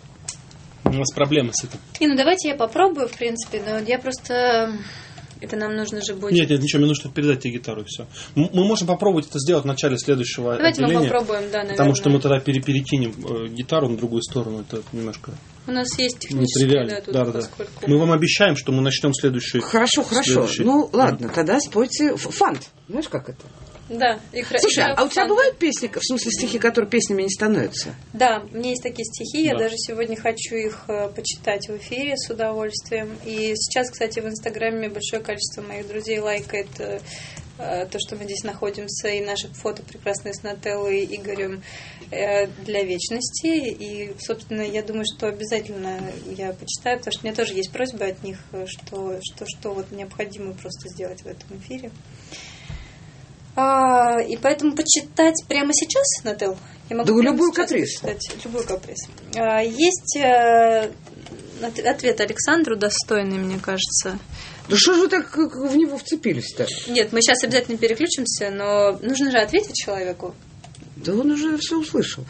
У нас проблемы с этим. Ну давайте я попробую, в принципе, но я просто... Это нам нужно же будет... Нет, ничего, мне нужно, чтобы передать тебе гитару, и все. Мы можем попробовать это сделать в начале следующего Давайте отделения. мы попробуем, да, наверное. Потому что мы тогда перекинем гитару на другую сторону. Это немножко... У нас есть технические, да, тут, поскольку... Мы вам обещаем, что мы начнем следующий... Хорошо. Ну, ладно, тогда спойте фант. Знаешь, как это? Да. Слушай, а у тебя бывают песни, в смысле стихи, которые песнями не становятся? Да, у меня есть такие стихи, Да. я даже сегодня хочу их почитать в эфире с удовольствием. И сейчас, кстати, в Инстаграме большое количество моих друзей лайкает то, что мы здесь находимся, и наши фото прекрасные с Нателлой и Игорем для вечности. И, собственно, я думаю, что обязательно я почитаю, потому что у меня тоже есть просьба от них, что вот необходимо просто сделать в этом эфире. И поэтому почитать прямо сейчас, Нателл? Я могу Да, любой каприз. Любой каприз. Есть ответ Александру достойный, мне кажется. Да что же вы так в него вцепились-то? Нет, мы сейчас обязательно переключимся, но нужно же ответить человеку. Да он уже все услышал.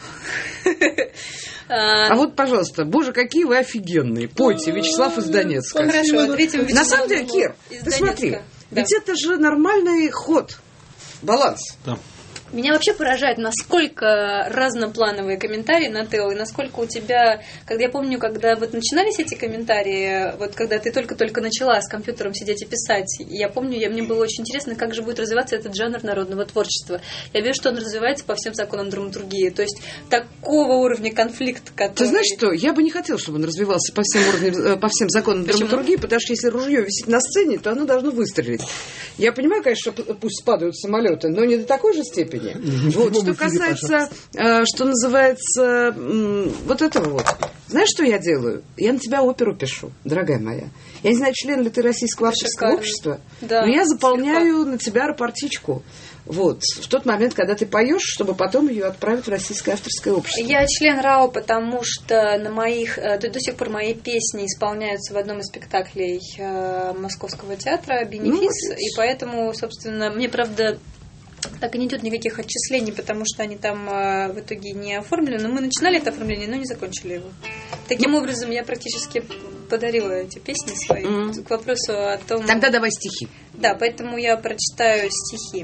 А вот, пожалуйста, боже, какие вы офигенные. Пойте, Вячеслав из Донецка. Хорошо, ответим Вячеславу. На самом деле, Кир, ты смотри, Да. Ведь это же нормальный ход, баланс. Да. Меня вообще поражает, насколько разноплановые комментарии на Тео, и насколько у тебя, когда я помню, когда вот начинались эти комментарии, вот когда ты только-только начала с компьютером сидеть и писать, я помню, мне было очень интересно, как же будет развиваться этот жанр народного творчества. Я вижу, что он развивается по всем законам драматургии, то есть такого уровня конфликт, который... Ты знаешь что, я бы не хотела, чтобы он развивался по всем законам драматургии, потому что если ружье висит на сцене, то оно должно выстрелить. Я понимаю, конечно, что пусть падают самолеты, но не до такой же степени. Вот, что касается, что называется, вот этого вот. Знаешь, что я делаю? Я на тебя оперу пишу, дорогая моя. Я не знаю, член ли ты Российского авторского общества, да, но я заполняю на тебя рапортичку. Вот, в тот момент, когда ты поешь, чтобы потом ее отправить в Российское авторское общество. Я член РАО, потому что до сих пор мои песни исполняются в одном из спектаклей Московского театра «Бенефис», и поэтому, собственно, мне, правда, так и не идет никаких отчислений, потому что они там в итоге не оформлены. Но мы начинали это оформление, но не закончили его. Таким образом, я практически подарила эти песни свои. К вопросу о том... Тогда давай стихи. Да, поэтому я прочитаю стихи.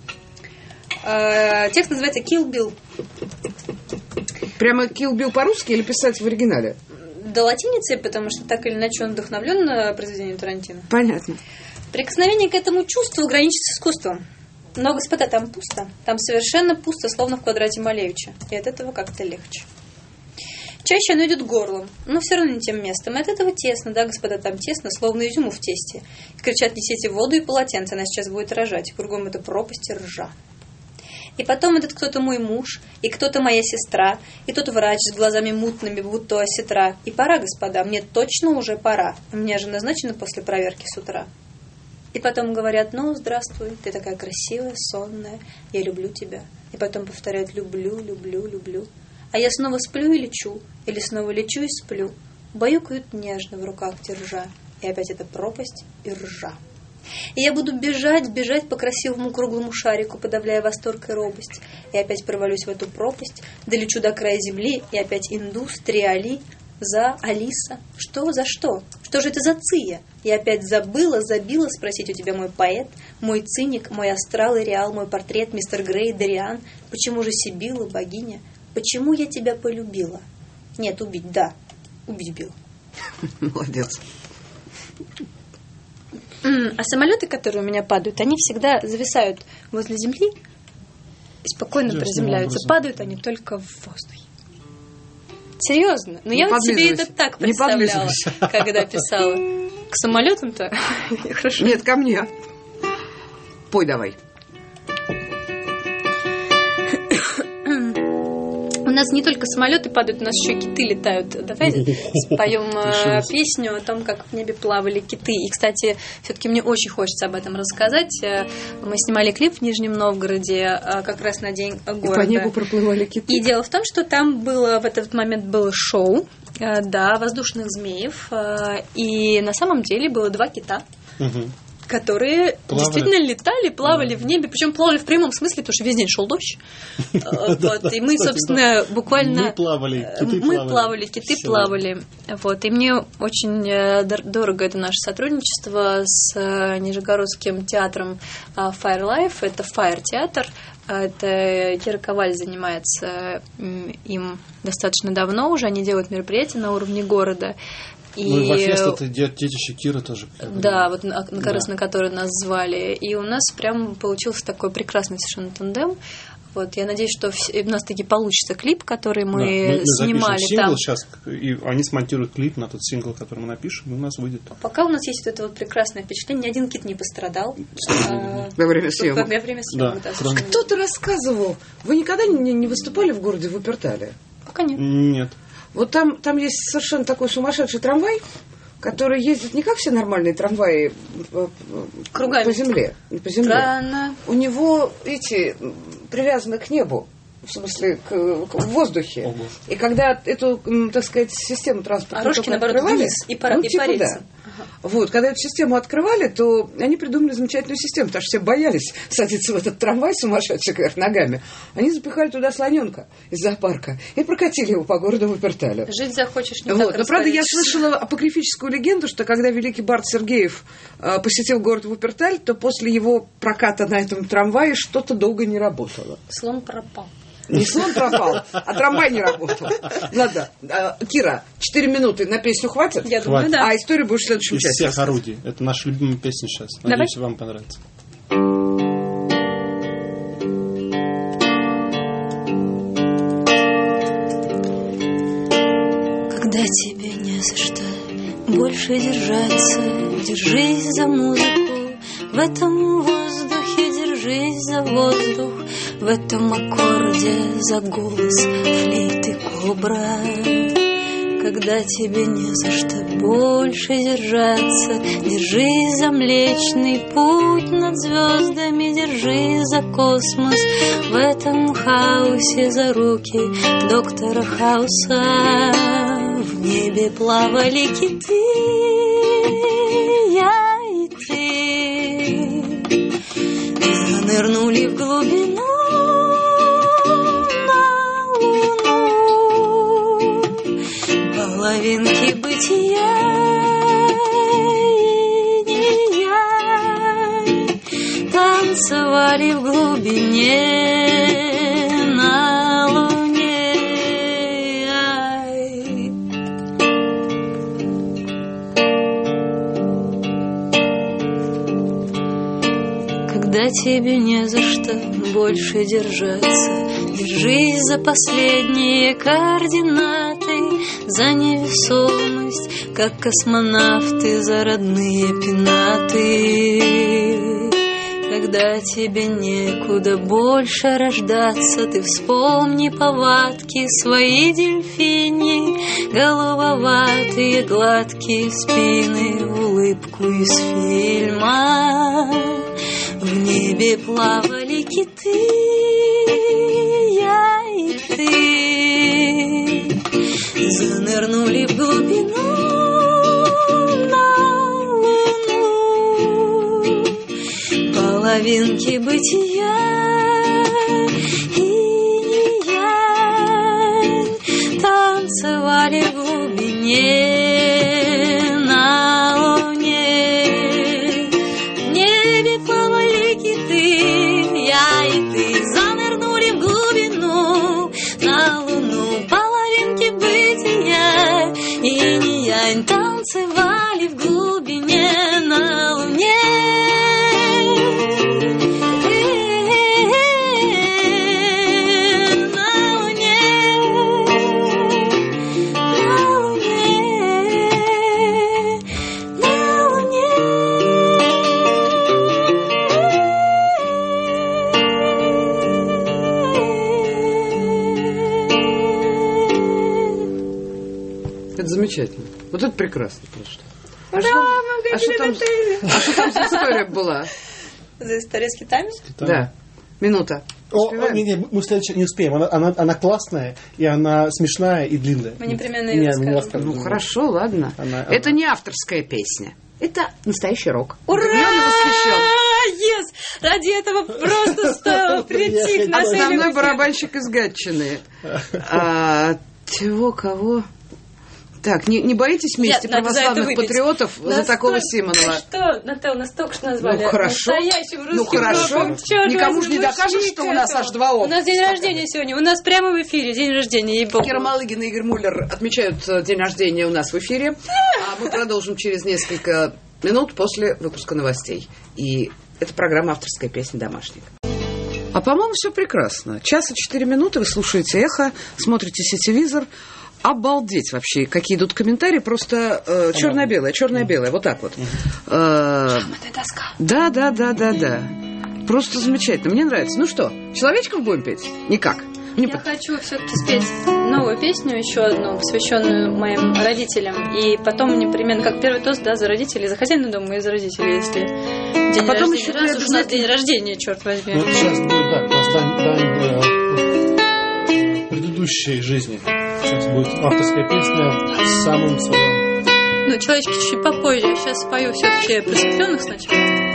Текст называется «Kill Bill». Прямо «Kill Bill» по-русски или писать в оригинале? До латиницы, потому что так или иначе он вдохновлен произведением Тарантино. Понятно. Прикосновение к этому чувству граничит с искусством. Но, господа, там пусто. Там совершенно пусто, словно в квадрате Малевича. И от этого как-то легче. Чаще оно идет горлом, но все равно не тем местом. И от этого тесно, да, господа, там тесно, словно изюму в тесте. И кричат: несите воду и полотенце, она сейчас будет рожать. И кругом это пропасть и ржа. И потом этот кто-то мой муж, и кто-то моя сестра, и тот врач с глазами мутными, будто осетра. И пора, господа, мне точно уже пора. У меня же назначено после проверки с утра. И потом говорят: ну, здравствуй, ты такая красивая, сонная, я люблю тебя. И потом повторяют: люблю, люблю, люблю. А я снова сплю и лечу, или снова лечу и сплю. Баюкают нежно в руках держа, и опять эта пропасть и ржа. И я буду бежать, бежать по красивому круглому шарику, подавляя восторг и робость. И опять провалюсь в эту пропасть, долечу до края земли, и опять индус, триали, за, Алиса. Что за что? Что же это за ция? Я опять забыла спросить у тебя, мой поэт, мой циник, мой астрал и реал, мой портрет, мистер Грей, Дориан. Почему же Сибилла, богиня? Почему я тебя полюбила? Нет, убить, да. Убить Билла. Молодец. А самолеты, которые у меня падают, они всегда зависают возле земли и спокойно приземляются. Падают они только в воздухе. Серьезно. Но я вот себе это так представляла, когда писала. К самолетам-то хорошо. Нет, ко мне. Пой давай. У нас не только самолеты падают, у нас еще киты летают. Давай споем песню о том, как в небе плавали киты. И, кстати, все-таки мне очень хочется об этом рассказать. Мы снимали клип в Нижнем Новгороде как раз на День города. И по небу проплывали киты. И дело в том, что там в этот момент было шоу, да, воздушных змеев. И на самом деле было 2 кита. Которые действительно летали, плавали в небе, причем плавали в прямом смысле, потому что весь день шел дождь. И мы, собственно, буквально... Мы плавали, киты плавали. И мне очень дорого это наше сотрудничество с Нижегородским театром Fire Life. Это Fire театр. Это Кира Коваль занимается им достаточно давно уже. Они делают мероприятия на уровне города. Ну, и Вафест это детище Киры тоже. Да, вот как раз на который нас звали. И у нас прям получился такой прекрасный совершенно тандем. Вот, я надеюсь, что у нас таки получится клип, который мы снимали сингл там. Сейчас, и они смонтируют клип на тот сингл, который мы напишем, и у нас выйдет. Пока у нас есть вот это вот прекрасное впечатление, ни один кит не пострадал. Во время съемок. Во время съемок, да. Кто-то рассказывал, вы никогда не выступали в городе Вуппертале? Пока нет. Нет. Вот там есть совершенно такой сумасшедший трамвай, который ездит не как все нормальные трамваи кругами по земле. Странно. У него эти привязаны к небу, в смысле в воздухе. Ого. И когда эту, так сказать, систему транспорта рожки, наоборот, открывали, вниз и парится. Да. Вот, когда эту систему открывали, то они придумали замечательную систему, потому что все боялись садиться в этот трамвай сумасшедший кверх ногами. Они запихали туда слоненка из зоопарка и прокатили его по городу Вупперталю. Жить захочешь, не Вот. так. Но, правда, я слышала апокрифическую легенду, что когда великий бард Сергеев посетил город Вупперталь, то после его проката на этом трамвае что-то долго не работало. Слон пропал. Не слон пропал, а трамвай не работал. Ладно, Кира, 4 минуты на песню хватит? Я думаю, да. А историю будешь в следующем Из части. всех орудий. Это наша любимая песня сейчас. Давай. Надеюсь, вам понравится. Когда тебе не за что больше держаться, держись за музыку, в этом воздухе держись за воздух, в этом аккорде за голос флейты кобра. Когда тебе не за что больше держаться, держись за Млечный Путь над звездами, держись за космос, в этом хаосе за руки доктора Хауса. В небе плавали киты, я и ты, занырнули в глубину на луну, половинки бытия и я танцевали в глубине на луне. Когда тебе не за что больше держаться, держись за последние координаты, за невесомость, как космонавты за родные пенаты. Когда тебе некуда больше рождаться, ты вспомни повадки свои дельфини, голубоватые гладкие спины, улыбку из фильма. В небе плавали киты, я и ты, занырнули в глубину на луну, половинки бытия и я танцевали в глубине. Танцевали в глубине на луне. На луне. На луне. На луне. Это замечательно. Вот это прекрасно просто. Ура, а что там за история была? За история с китами? Да. Минута. Мы следующее не успеем. Она классная, и она смешная и длинная. Мы непременно ее расскажем. Ну хорошо, ладно. Это не авторская песня. Это настоящий рок. Ура! Yes! Ради этого просто стоило прийти к нашей Основной барабанщик из Гатчины. Чего, кого? Так, не боитесь мести православных патриотов за такого Симонова? Что, Наталья, нас только что назвали настоящим русским роком. Никому же не докажешь, что у нас аж два опыта. У нас день рождения сегодня. У нас прямо в эфире день рождения, ей-богу. Кира Малыгина и Игорь Муллер отмечают день рождения у нас в эфире. А мы продолжим через несколько минут после выпуска новостей. И это программа «Авторская песня домашних». А по-моему, все прекрасно. 1:04 вы слушаете «Эхо», смотрите сетевизор. Обалдеть вообще, какие идут комментарии, просто черное-белое, вот так вот. Шахматная доска. Да. Просто замечательно, мне нравится. Ну что, человечков будем петь? Никак. Я хочу все-таки спеть новую песню, еще одну, посвященную моим родителям. И потом непременно, как первый тост, да, за родителей, за хозяина дома и за родителей, если день потом рождения. еще Раз уж у нас день рождения, черт возьми. Ну, сейчас будет, да, дань предыдущей жизни. Сейчас будет авторская песня с самым своим Ну, человечки чуть-чуть попозже. Я сейчас спою все-таки просветленных сначала.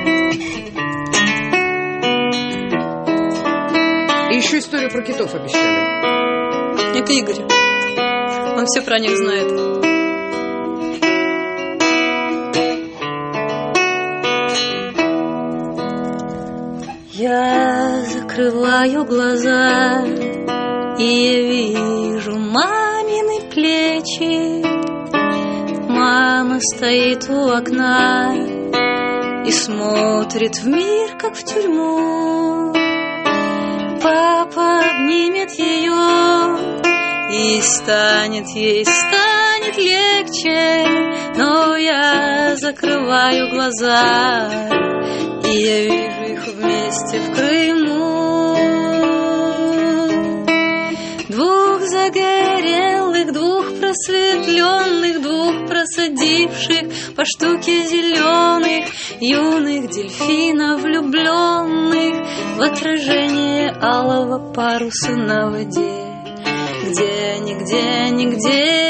И еще историю про китов обещали. Это Игорь. Он все про них знает. Я закрываю глаза, и я вижу мамины плечи. Мама стоит у окна и смотрит в мир, как в тюрьму. Папа обнимет ее, и станет легче. Но я закрываю глаза, и я вижу их вместе в Крыму. Двух загорелых, двух просветленных, двух просадивших по штуке зеленых юных дельфинов, влюбленных в отражение алого паруса на воде. Где, нигде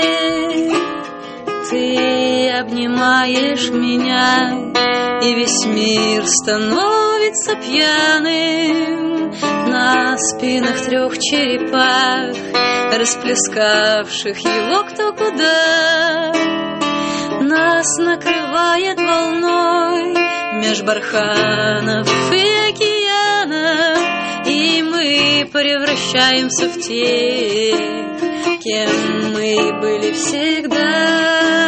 ты обнимаешь меня, и весь мир становится пьяным на спинах 3 черепах, расплескавших его кто куда. Нас накрывает волной меж барханов и океанов, и мы превращаемся в тех, кем мы были всегда.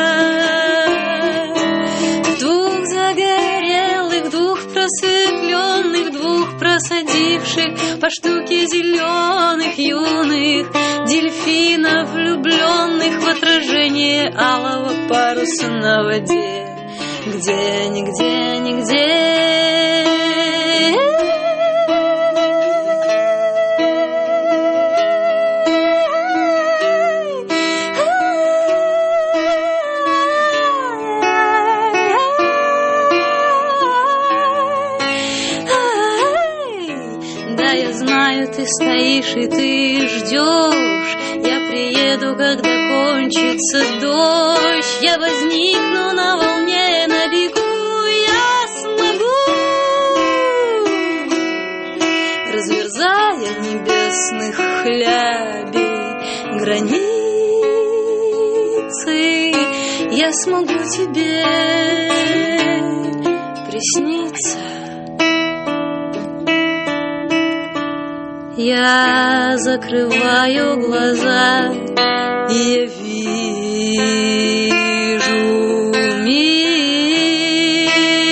В двух загорелых, двух просветленных, двух просадивших по штуке зеленых юных дельфинов, влюбленных в отражение алого паруса на воде. Где, нигде ты стоишь и ты ждешь. Я приеду, когда кончится дождь. Я возникну на волне, на берегу. Я смогу, разверзая небесных хлябей границы, я смогу тебе присниться. Я закрываю глаза, и я вижу мир.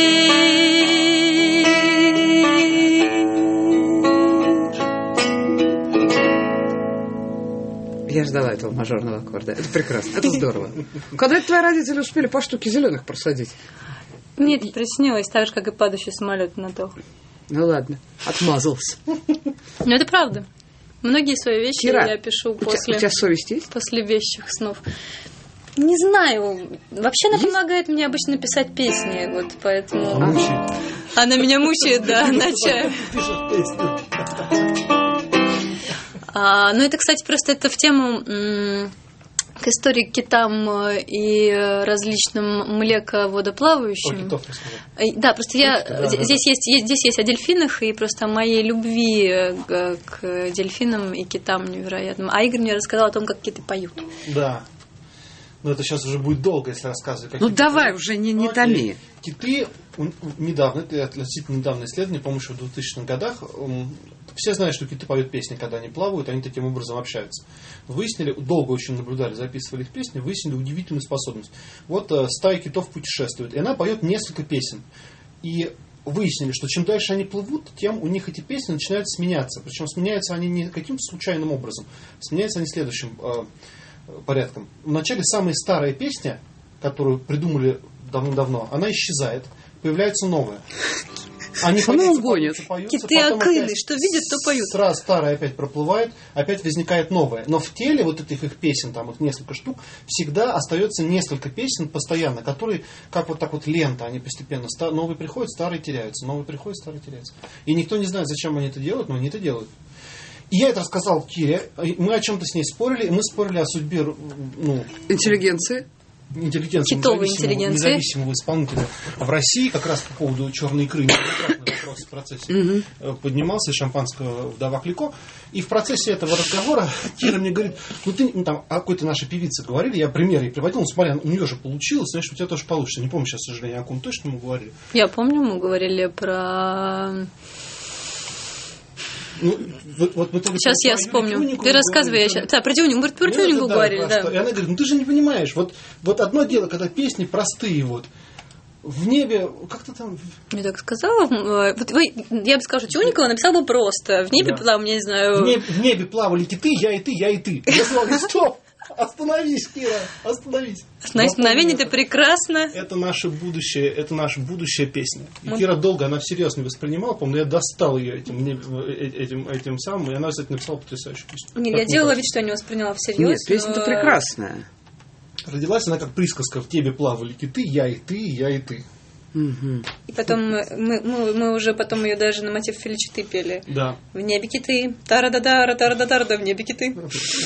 Я ждала этого мажорного аккорда. Это прекрасно, это здорово. Когда это твои родители успели по штуке зеленых просадить? Мне это приснилось, так же, как и падающий самолет на то. Ну ладно, отмазался. Но это правда. Многие свои вещи Кира, я пишу после... У тебя совесть есть? После вещих снов. Не знаю. Вообще она помогает мне обычно писать песни. Вот поэтому... Она меня мучает, да, ночами. Ну это, кстати, просто это в тему... к истории к китам и различным млеководоплавающим. Да, просто здесь есть о дельфинах и просто о моей любви к дельфинам и китам невероятным. А Игорь мне рассказал о том, как киты поют. Да. Но это сейчас уже будет долго, если рассказывать. Ну давай уже, не томи. Киты недавно, это относительно недавнее исследование, по-моему, еще в 2000-х годах. Все знают, что киты поют песни, когда они плавают, они таким образом общаются. Выяснили, долго очень наблюдали, записывали их песни, выяснили удивительную способность. Вот стая китов путешествует, и она поет несколько песен. И выяснили, что чем дальше они плывут, тем у них эти песни начинают сменяться. Причем сменяются они не каким-то случайным образом, сменяются они следующим порядком. Вначале самая старая песня, которую придумали давно-давно, она исчезает, появляется новая. Они поются, киты акылы, что видят, то поют. Сразу старая опять проплывает, опять возникает новая. Но в теле вот этих их песен, там их несколько штук, всегда остается несколько песен постоянно, которые как вот так вот лента, они постепенно новые приходят, старые теряются, новые приходят, старые теряются. И никто не знает, зачем они это делают, но они это делают. И я это рассказал Кире, мы о чем-то с ней спорили, и мы спорили о судьбе интеллигенции. интеллигенции, независимого исполнителя в России, как раз по поводу черной икры, неоднократно вопрос в процессе поднимался, из шампанского вдова Клико. И в процессе этого разговора Кира мне говорит, там о какой-то нашей певице говорили, я пример ей приводил, смотри, у нее же получилось, значит, у тебя тоже получится. Не помню сейчас, к сожалению, о ком точно мы говорили. Я помню, мы говорили про... сейчас я вспомню. Ты рассказывай, я сейчас... Да, про Тюнингу говорили, да. И она говорит, ты же не понимаешь, вот одно дело, когда песни простые, в небе, как-то там... Я так сказала. Я бы сказала, что Тюникова написала бы просто. В небе плавали, я не знаю... В небе плавали киты, я и ты. Я сказала, стоп! Остановись, Кира, остановись. Мгновение, это прекрасно. Это наша будущая песня. И Кира долго, она всерьез не воспринимала, по-моему, я достал ее этим самым, и она, кстати, написала потрясающую песню. Нет, я делала вид, что я не восприняла всерьез. Нет, песня-то прекрасная. Родилась она как присказка: в тебе плавали киты, я и ты. И потом мы уже потом ее даже на мотив Феличиты пели. Да. В небе киты, тара-да-да, в небе киты.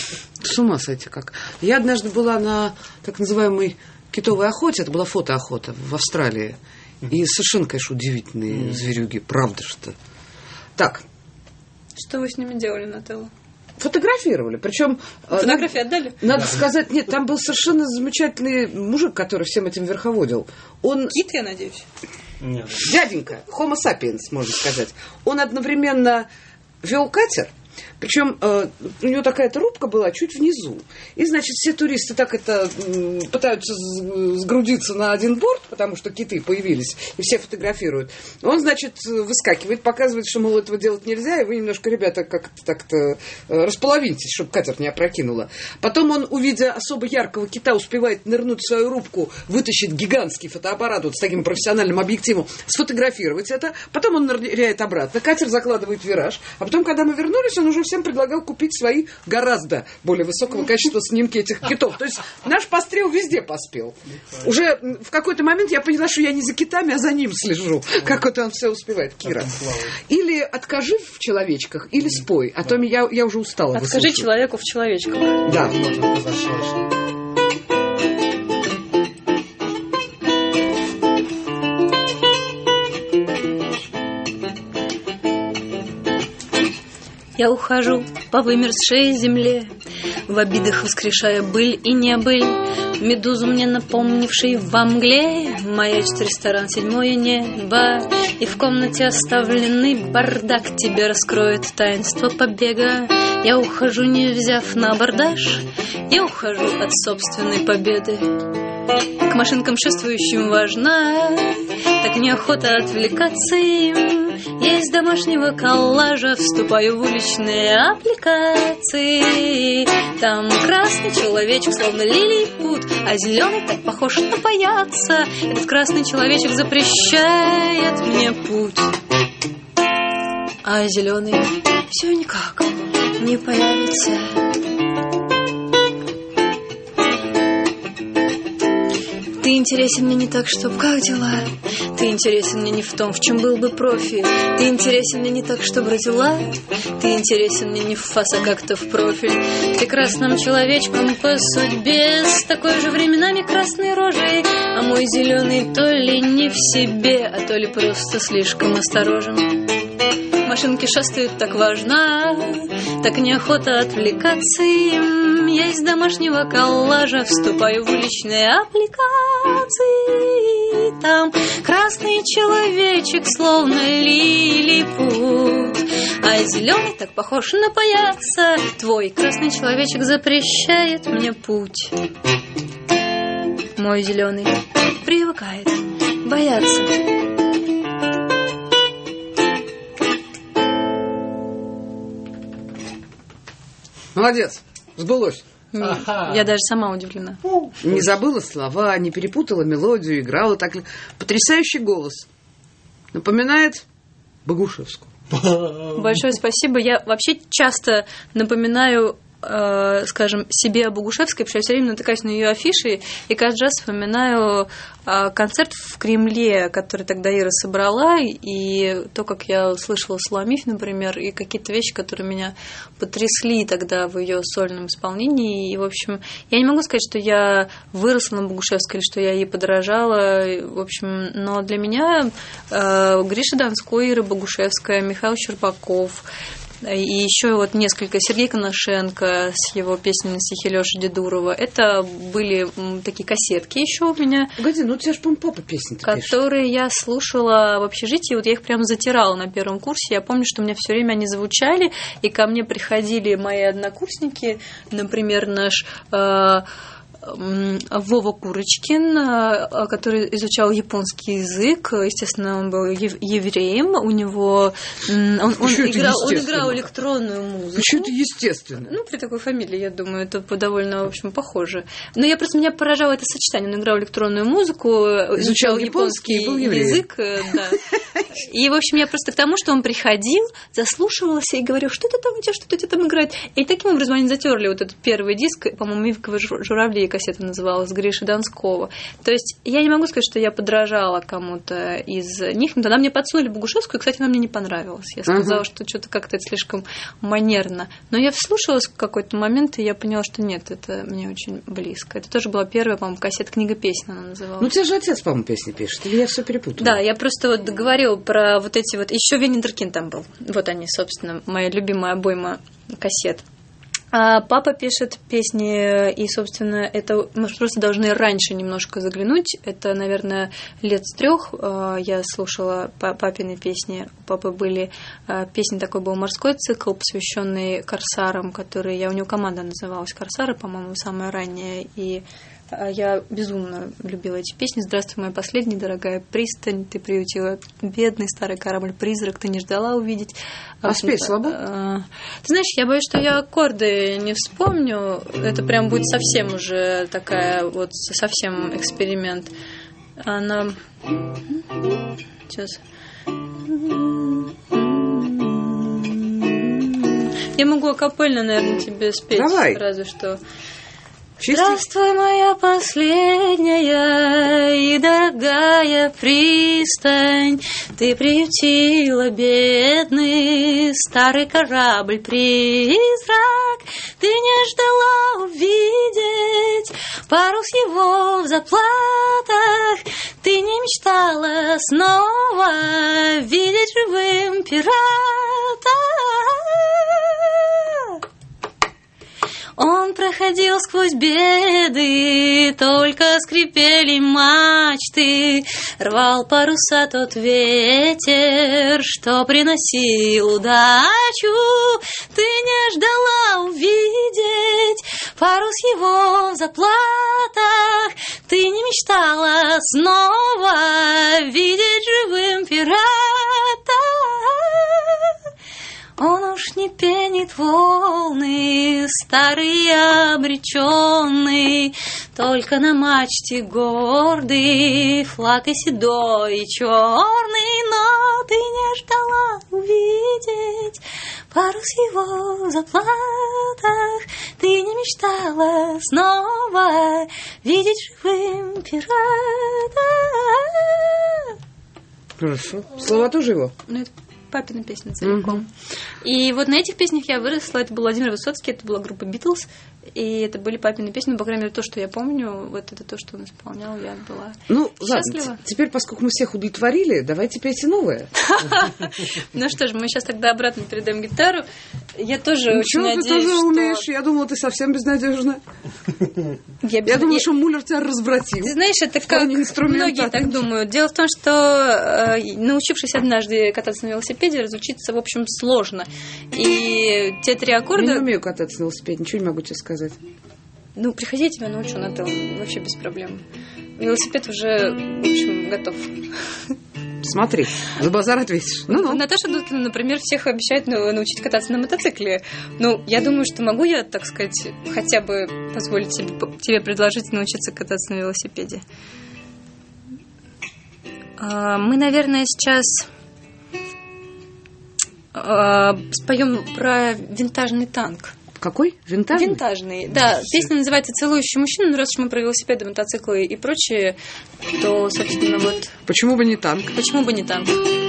С ума сойти как. Я однажды была на так называемой китовой охоте, это была фотоохота в Австралии. И совершенно, конечно, удивительные зверюги, правда что. Так. Что вы с ними делали, Нателла? Фотографировали, причем... Фотографии отдали? Надо сказать, нет, там был совершенно замечательный мужик, который всем этим верховодил. Кит, я надеюсь? Нет. Дяденька, Homo sapiens, можно сказать. Он одновременно вел катер, причем у него такая-то рубка была чуть внизу. И, значит, все туристы так пытаются сгрудиться на один борт, потому что киты появились, и все фотографируют. Он, значит, выскакивает, показывает, что, мол, этого делать нельзя, и вы немножко, ребята, как-то так-то располовиньтесь, чтобы катер не опрокинуло. Потом он, увидя особо яркого кита, успевает нырнуть в свою рубку, вытащить гигантский фотоаппарат с таким профессиональным объективом, сфотографировать это. Потом он ныряет обратно, катер закладывает вираж. А потом, когда мы вернулись, он уже всем предлагал купить свои гораздо более высокого качества снимки этих китов. То есть наш пострел везде поспел. Уже в какой-то момент я поняла, что я не за китами, а за ним слежу. Как это он все успевает, Кира. Или откажи в человечках, или спой. А то я уже устала. Откажи человеку в человечках. Да. Я ухожу по вымерзшей земле, в обидах воскрешая быль и небыль, медузу мне напомнившей во мгле маячит ресторан «Седьмое небо», и в комнате оставленный бардак тебе раскроет таинство побега. Я ухожу, не взяв на абордаж, я ухожу от собственной победы. К машинкам шествующим важна, так неохота отвлекаться им. Я из домашнего коллажа вступаю в уличные аппликации. Там красный человечек, словно лилипут, а зеленый так похож на паяца. Этот красный человечек запрещает мне путь, а зеленый все никак не появится. Ты интересен мне не так, чтоб как дела. Ты интересен мне не в том, в чем был бы профи. Ты интересен мне не так, чтоб родила. Ты интересен мне не в фас, а как-то в профиль. Ты красным человечком по судьбе, с такой же временами красной рожей. А мой зеленый то ли не в себе, а то ли просто слишком осторожен. Машинки шастают, так важно, так неохота отвлекаться им. Я из домашнего коллажа вступаю в уличные аппликации. Там красный человечек, словно лилипут, а зеленый так похож на паяца. Твой красный человечек запрещает мне путь. Мой зеленый привыкает бояться. Молодец, сбылось. Я даже сама удивлена. Не забыла слова, не перепутала мелодию, играла так. Потрясающий голос. Напоминает Богушевскую. Большое спасибо. Я вообще часто напоминаю скажем, себе о Богушевской, потому что я все время натыкаюсь на ее афиши, и каждый раз вспоминаю концерт в Кремле, который тогда Ира собрала, и то, как я услышала Суламиф, например, и какие-то вещи, которые меня потрясли тогда в ее сольном исполнении. И, в общем, я не могу сказать, что я выросла на Богушевской или что я ей подражала, в общем, но для меня Гриша Донской, Ира Богушевская, Михаил Щербаков, и еще вот несколько, Сергей Коношенко с его песнями на стихи Лёши Дедурова. Это были такие кассетки еще у меня. Погоди, ну у тебя же, по-моему, папа песни которые пишет. Я слушала в общежитии, вот я их прям затирала на первом курсе. Я помню, что у меня все время они звучали, и ко мне приходили мои однокурсники, например, наш Вова Курочкин, который изучал японский язык. Естественно, он был евреем. У него он играл электронную музыку. Почему это естественно? Ну, при такой фамилии, я думаю, это довольно, в общем, похоже. Но меня поражало это сочетание. Он играл электронную музыку, изучал японский язык. Да. И, в общем, я просто к тому, что он приходил, заслушивался и говорил, что это там у тебя, что это там играет. И таким образом они затерли вот этот первый диск, по-моему, «Мивковые журавли», кассета называлась, Гриши Донского. То есть я не могу сказать, что я подражала кому-то из них, но тогда мне подсунули Богушевскую, и, кстати, она мне не понравилась. Я сказала, что что-то как-то это слишком манерно. Но я вслушалась в какой-то момент, и я поняла, что нет, это мне очень близко. Это тоже была первая, по-моему, кассета «Книга песен» она называлась. Ну, у тебя же отец, по-моему, песни пишет, или я все перепутала? Да, я просто вот говорила про вот эти вот... Еще Венин Деркин там был. Вот они, собственно, моя любимая обойма кассет. А папа пишет песни, и, собственно, это мы просто должны раньше немножко заглянуть. Это, наверное, лет с 3 я слушала папины песни. У папы были песни, такой был морской цикл, посвященный корсарам, который у него команда называлась «Корсары», по-моему, самая ранняя, и я безумно любила эти песни. «Здравствуй, моя последняя дорогая пристань», «Ты приютила бедный старый корабль-призрак», «Ты не ждала увидеть». А спей слабо? Ты знаешь, я боюсь, что я аккорды не вспомню. Это прям будет совсем уже такая вот совсем эксперимент. Она... Сейчас... Я могу акапельно, наверное, тебе спеть. Давай. Разве что... Здравствуй, моя последняя и дорогая пристань, ты приютила бедный старый корабль-призрак, ты не ждала увидеть парус его в заплатах, ты не мечтала снова видеть живым пирата. Он проходил сквозь беды, только скрипели мачты, рвал паруса тот ветер, что приносил удачу. Ты не ждала увидеть парус его в заплатах, ты не мечтала снова видеть живым пирата. Он уж не пенит волны, старый и обреченный, только на мачте гордый флаг и седой, и черный, но ты не ждала увидеть парус его в заплатах, ты не мечтала снова видеть живым пирата. Хорошо. Слова тоже его? Папина песня целиком. И вот на этих песнях я выросла. Это был Владимир Высоцкий, это была группа «Битлз». И это были папины песни. По крайней мере, то, что я помню, вот это то, что он исполнял, я была счастлива. Ладно, теперь, поскольку мы всех удовлетворили, давайте пейте новые. Ну что ж, мы сейчас тогда обратно передаем гитару. Я тоже очень надеюсь, что... ты тоже умеешь? Я думала, ты совсем безнадежна. Я думала, что Муллер тебя развратил. Ты знаешь, это как многие так думают. Дело в том, что научившись однажды кататься на велосипеде, разучиться, в общем, сложно. И те 3 аккорда... Я не умею кататься на велосипеде, ничего не могу тебе сказать. Ну, приходи, я тебя научу, Наталья, вообще без проблем. Велосипед уже, в общем, готов. Смотри, за базар ответишь. Наташа Дудкина, например, всех обещает научить кататься на мотоцикле. Ну, я думаю, что могу я, так сказать, хотя бы позволить тебе предложить научиться кататься на велосипеде. Мы, наверное, сейчас споем про винтажный танк. Какой? Винтажный? Винтажный, да. Песня называется «Целующий мужчина», но раз уж мы про велосипеды, мотоциклы и прочее, то, собственно, вот... Почему бы не танк? Почему бы не танк?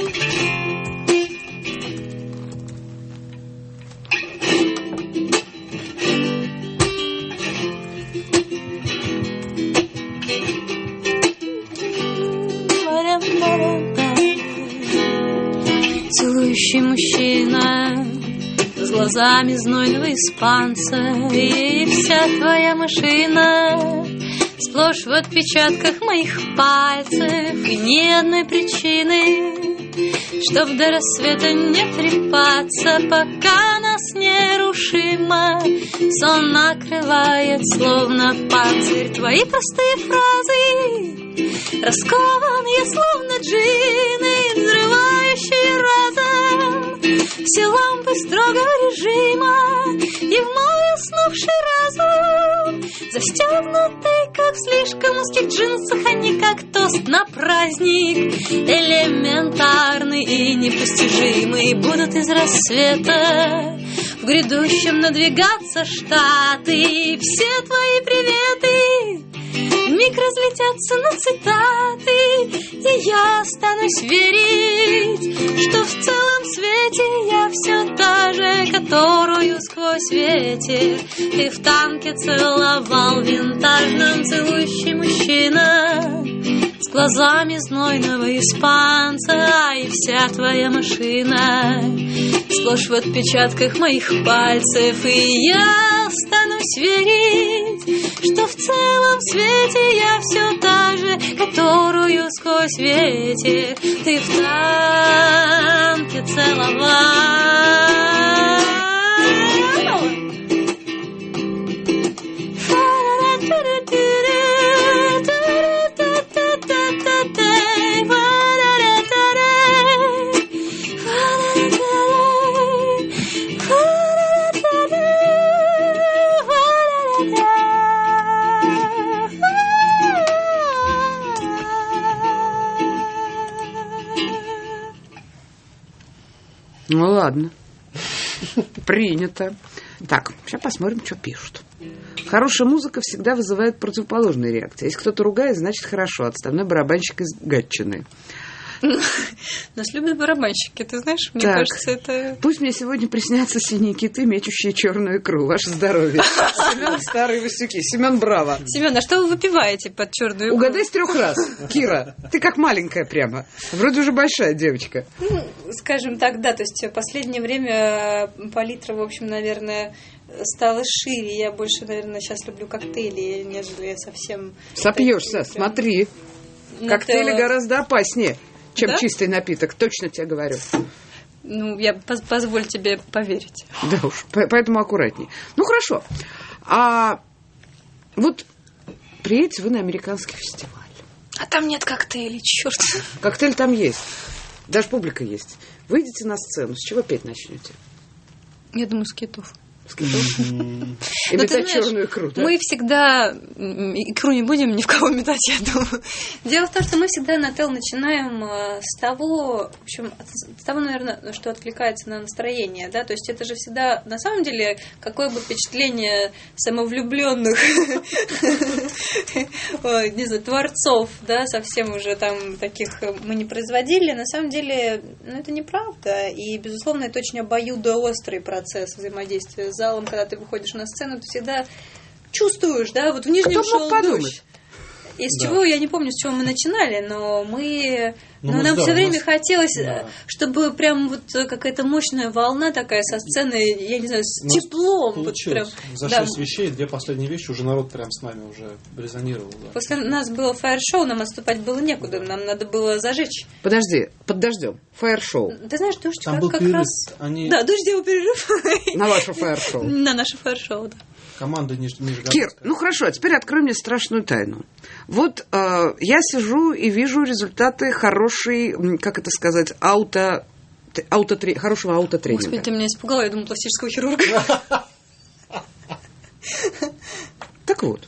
Целующий мужчина с глазами знойного испанца, и вся твоя машина сплошь в отпечатках моих пальцев, и ни одной причины, чтоб до рассвета не трепаться, пока нас нерушимо сон накрывает, словно панцирь. Твои простые фразы, раскованные, словно джины, взрывающие разом все лампы строгого режима, и в мой уснувший разум, застегнутый, как в слишком узких джинсах, они как тост на праздник, элементарный и непостижимый, будут из рассвета в грядущем надвигаться штаты. Все твои приветы вмиг разлетятся на цитаты, и я останусь верить, что в целом свете я все та же, которую сквозь ветер ты в танке целовал, винтажном целующий мужчина с глазами знойного испанца, и вся твоя машина сплошь в отпечатках моих пальцев, и я останусь верить, что в целом свете я все та же, которую сквозь ветер ты в танке целовал. Ну ладно. Принято. Так, сейчас посмотрим, что пишут. Хорошая музыка всегда вызывает противоположные реакции. Если кто-то ругает, значит хорошо. Отставной барабанщик из Гатчины. Нас любят барабанщики, ты знаешь, мне кажется, это... Пусть мне сегодня приснятся синие киты, мечущие черную икру. Ваше здоровье. Семен Старый Васюки. Семен, браво. Семен, а что вы выпиваете под черную икру? Угадай с 3 раз. Кира, ты как маленькая прямо. Вроде уже большая девочка. Ну, скажем так, да, то есть в последнее время палитра, в общем, наверное, стала шире. Я больше, наверное, сейчас люблю коктейли, нежели совсем... Сопьешься, смотри. Коктейли гораздо опаснее, чем чистый напиток, точно тебе говорю. Ну, я позволю тебе поверить. Да уж, поэтому аккуратней. Ну, хорошо. А вот приедете вы на американский фестиваль. А там нет коктейлей, черт. Коктейль там есть. Даже публика есть. Выйдете на сцену, с чего петь начнете? Я думаю, с китов. И метать черную икру, да? Мы всегда икру не будем ни в кого метать, я думаю. Дело в том, что мы всегда на ТЭЛ начинаем с того, в общем, с того, наверное, что откликается на настроение, да, то есть это же всегда, на самом деле, какое бы впечатление самовлюбленных, не знаю, творцов, да, совсем уже там таких мы не производили, на самом деле, ну, это неправда, и, безусловно, это очень обоюдоострый процесс взаимодействия с залом, когда ты выходишь на сцену, ты всегда чувствуешь, да, вот в Нижнем шел дождь. Из чего, я не помню, с чего мы начинали, но нам все время хотелось, чтобы прям вот какая-то мощная волна такая со сцены, я не знаю, с теплом. Получилось. Вот прям, за 6 вещей, 2 последние вещи, уже народ прям с нами уже резонировал. Да. После нас было фаер-шоу, нам отступать было некуда, нам надо было зажечь. Подожди, под дождем. Фаер-шоу. Ты знаешь, дождь там был как перерыв. раз... Да, дождь делал перерыв. На ваше фаер-шоу. На наше фаер-шоу, да. Команда Нижегородская. Кир, ну хорошо, а теперь открой мне страшную тайну. Вот я сижу и вижу результаты хорошей, как это сказать, хорошего аутотренинга. Господи, ты меня испугала, я думала, пластического хирурга. Так вот,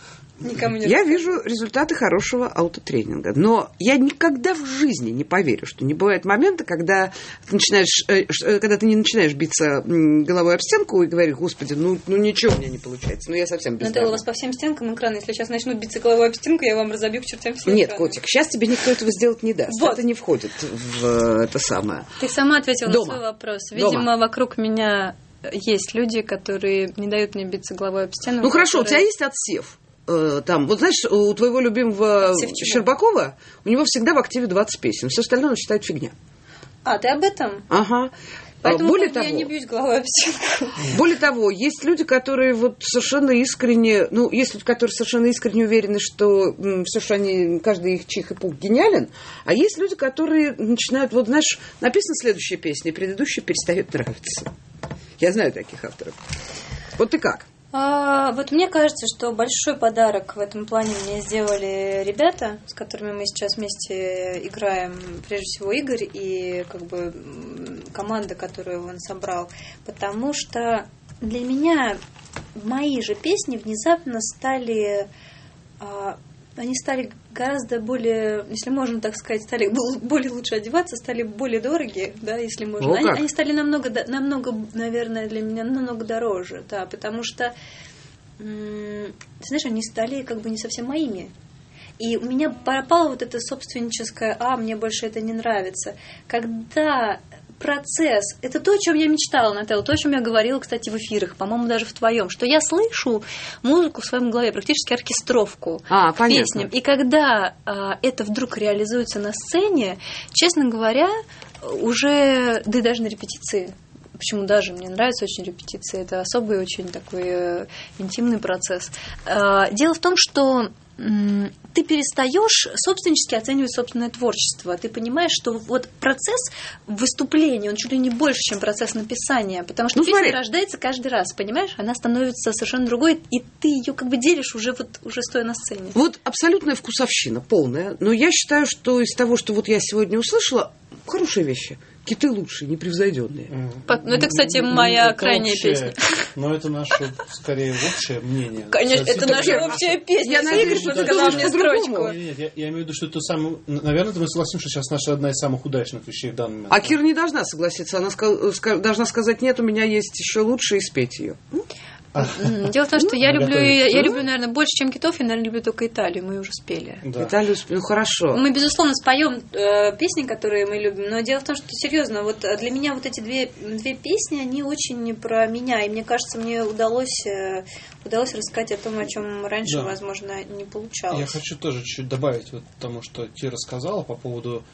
Никому не Я вижу результаты хорошего аутотренинга. Но я никогда в жизни не поверю, что не бывает момента, когда ты не начинаешь биться головой об стенку и говоришь: господи, ну ничего у меня не получается, я совсем бездарный. Нателла, у вас по всем стенкам экрана. Если сейчас начнут биться головой об стенку, я вам разобью к чертям все Нет, экраны. котик, сейчас тебе никто этого сделать не даст. Вот. Это не входит в это самое. Ты сама ответила Дома. на свой вопрос. Видимо, вокруг меня есть люди, которые не дают мне биться головой об стену. Ну хорошо, у тебя есть отсев. Там, вот знаешь, у твоего любимого Щербакова, у него всегда в активе 20 песен. Все остальное он считает фигня. А, ты об этом? Ага. Поэтому более я того, не бьюсь головой об стенку. Более того, есть люди, которые вот совершенно искренне, есть люди, которые совершенно искренне уверены, что все, что они, каждый их чих и пух гениален, а есть люди, которые начинают, вот знаешь, написана следующая песня, и предыдущая перестает нравиться. Я знаю таких авторов. Вот ты как? Вот мне кажется, что большой подарок в этом плане мне сделали ребята, с которыми мы сейчас вместе играем, прежде всего Игорь и команда, которую он собрал, потому что для меня мои же песни внезапно стали гораздо более, если можно так сказать, стали более лучше одеваться, стали более дорогие, да, если можно. Они стали намного, наверное, для меня намного дороже, да, потому что, ты знаешь, они стали не совсем моими. И у меня пропало вот это собственническое: мне больше это не нравится. Когда процесс, это то, о чем я мечтала, Нателла, то, о чем я говорила, кстати, в эфирах, по-моему, даже в твоем, что я слышу музыку в своем голове, практически оркестровку к песням. И когда это вдруг реализуется на сцене, честно говоря, уже, да и даже на репетиции, почему даже мне нравятся очень репетиции, это особый очень такой интимный процесс. Дело в том, что ты перестаешь собственнически оценивать собственное творчество. Ты понимаешь, что вот процесс выступления, он чуть ли не больше, чем процесс написания, потому что песня рождается каждый раз, понимаешь? Она становится совершенно другой, и ты ее делишь уже стоя на сцене. Вот абсолютная вкусовщина, полная. Но я считаю, что из того, что я сегодня услышала, хорошие вещи. Киты лучшие, непревзойденные. Это, кстати, моя крайняя песня. Но это наше, скорее, общее мнение. Конечно, это наша общая песня. Я надеюсь, что ты сказала мне строчку. Нет, я имею в виду, что это самое... Наверное, мы согласимся, что сейчас наша одна из самых удачных вещей в данный момент. А Кира не должна согласиться. Она должна сказать: нет, у меня есть еще лучше, и спеть ее. Дело в том, что я люблю, наверное, больше, чем китов, я, наверное, люблю только Италию. Мы уже спели. Да. Италию спели, хорошо. Мы, безусловно, споем песни, которые мы любим, но дело в том, что, серьезно, вот для меня вот эти две песни, они очень про меня, и мне кажется, мне удалось рассказать о том, о чем раньше, возможно, не получалось. Я хочу тоже чуть-чуть добавить тому, что Кира сказала по поводу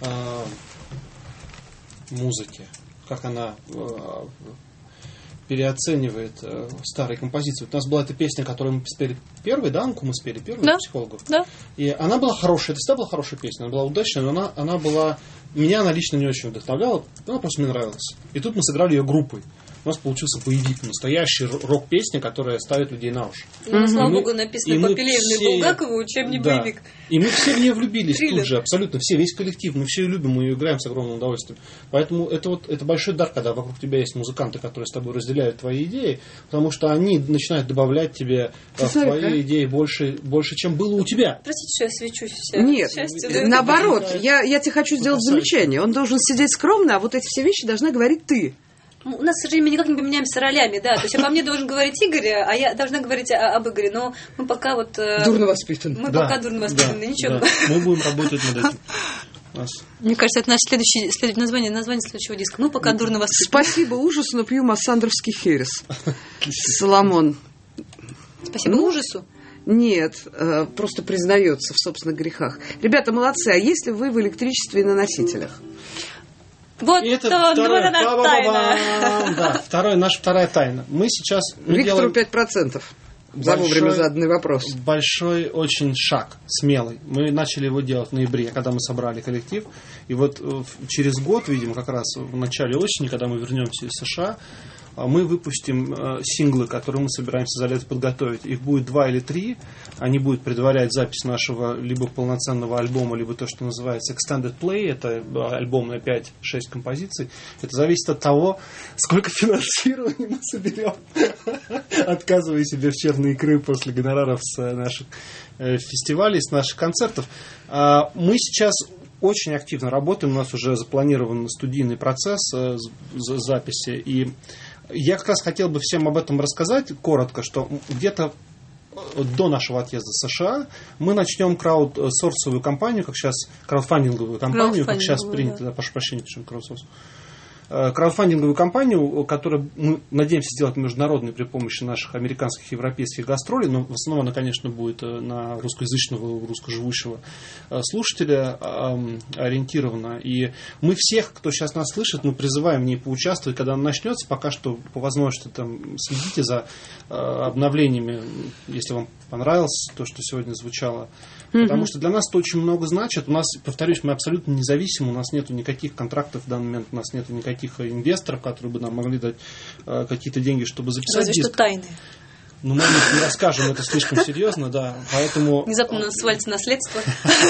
музыки, как она переоценивает старые композиции. У нас была эта песня, которую мы спели первой, да, Анку мы спели первой, да, психологу. Да. И она была хорошая, это всегда была хорошая песня, она была удачная, но она была... Меня она лично не очень вдохновляла, она просто мне нравилась. И тут мы сыграли ее группой. У нас получился боевик, настоящий рок-песня, которая ставит людей на уши. Слава богу, написано по Пелевину и Булгакову, учебник боевик. И мы все в нее влюбились тут же, абсолютно все, весь коллектив, мы все ее любим, мы ее играем с огромным удовольствием. Поэтому это большой дар, когда вокруг тебя есть музыканты, которые с тобой разделяют твои идеи, потому что они начинают добавлять тебе в твои идеи больше, чем было у тебя. Простите, что я свечусь. Нет, наоборот, я тебе хочу сделать замечание. Он должен сидеть скромно, а вот эти все вещи должна говорить ты. У нас, к сожалению, мы никак не поменяемся ролями, да. То есть обо мне должен говорить Игорь, а я должна говорить об Игоре. Но мы пока дурно воспитаны. Мы пока дурно воспитаны, ничего. Да. Мы будем работать над этим. Мне кажется, это наше следующее название следующего диска. Мы пока дурно воспитаны. Спасибо ужасу, но пью массандровский херес. Соломон. Спасибо ужасу? Нет, просто признается в собственных грехах. Ребята, молодцы. А если вы в электричестве и на носителях? Вот это тайна. Да, наша вторая тайна. Мы сейчас... Виктору 5%. За вовремя заданный вопрос. Большой очень шаг, смелый. Мы начали его делать в ноябре, когда мы собрали коллектив. И вот через год, видимо, как раз в начале осени, когда мы вернемся из США, мы выпустим синглы, которые мы собираемся за лето подготовить. Их будет 2 или 3. Они будут предварять запись нашего либо полноценного альбома, либо то, что называется Extended Play. Это альбом на 5-6 композиций. Это зависит от того, сколько финансирования мы соберем, отказывая себе в черные икры после гонораров с наших фестивалей, с наших концертов. Мы сейчас очень активно работаем. У нас уже запланирован студийный процесс записи. И я как раз хотел бы всем об этом рассказать коротко, что где-то до нашего отъезда в США мы начнем краудсорсовую кампанию, как сейчас, краудфандинговую кампанию, как сейчас принято, да, прошу прощения, почему краудсорс. Краудфандинговую кампанию, которую мы надеемся сделать международной при помощи наших американских и европейских гастролей, но в основном она, конечно, будет на русскоязычного, русскоживущего слушателя ориентирована. И мы всех, кто сейчас нас слышит, мы призываем в ней поучаствовать, когда она начнется. Пока что, по возможности, там, следите за обновлениями, если вам понравилось то, что сегодня звучало. Потому что для нас это очень много значит. У нас, повторюсь, мы абсолютно независимы, у нас нет никаких контрактов в данный момент, у нас нет никаких инвесторов, которые бы нам могли дать какие-то деньги, чтобы записать диск. Разве что тайные. Ну, мы не расскажем, это слишком серьезно, да. Поэтому... Внезапно свалится наследство.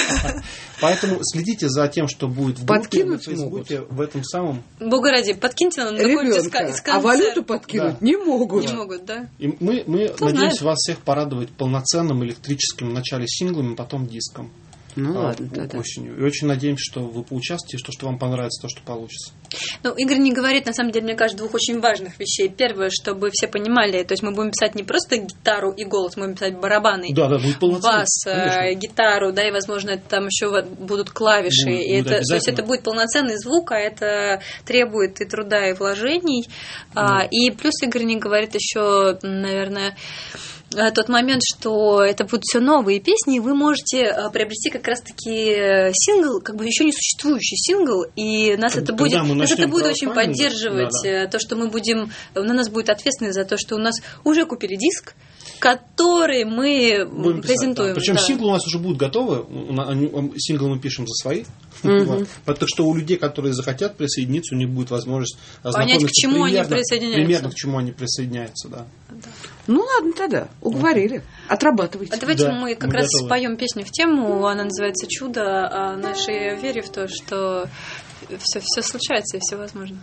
Поэтому следите за тем, что будет в группе, на Фейсбуке, в этом самом... Бога ради, подкиньте нам какой-нибудь концерт. А валюту подкинуть не могут. Не могут, да. И мы надеемся вас всех порадовать полноценным электрическим в начале синглами, потом диском. Ну ладно, тогда. Осенью. И очень надеемся, что вы поучаствуете, что вам понравится, то, что получится. Ну, Игорь не говорит, на самом деле, мне кажется, двух очень важных вещей. Первое, чтобы все понимали, то есть мы будем писать не просто гитару и голос, мы будем писать барабаны, будет бас, гитару, да, и, возможно, там еще будут клавиши. То есть это будет полноценный звук, а это требует и труда, и вложений. И плюс Игорь не говорит еще, наверное, тот момент, что это будут все новые песни, и вы можете приобрести как раз-таки сингл, как бы еще не существующий сингл, и нас это будет очень поддерживать, то, что мы будем, на нас будет ответственность за то, что у нас уже купили диск, который мы презентуем. Да. Причем синглы у нас уже будут готовы, синглы мы пишем за свои. Так что у людей, которые захотят присоединиться, у них будет возможность понять, к чему они присоединяются. Примерно к чему они присоединяются, да. Ну ладно тогда, уговорили. Отрабатывайте. А давайте мы как раз споем песню в тему, она называется «Чудо», о нашей вере в то, что все случается и все возможно.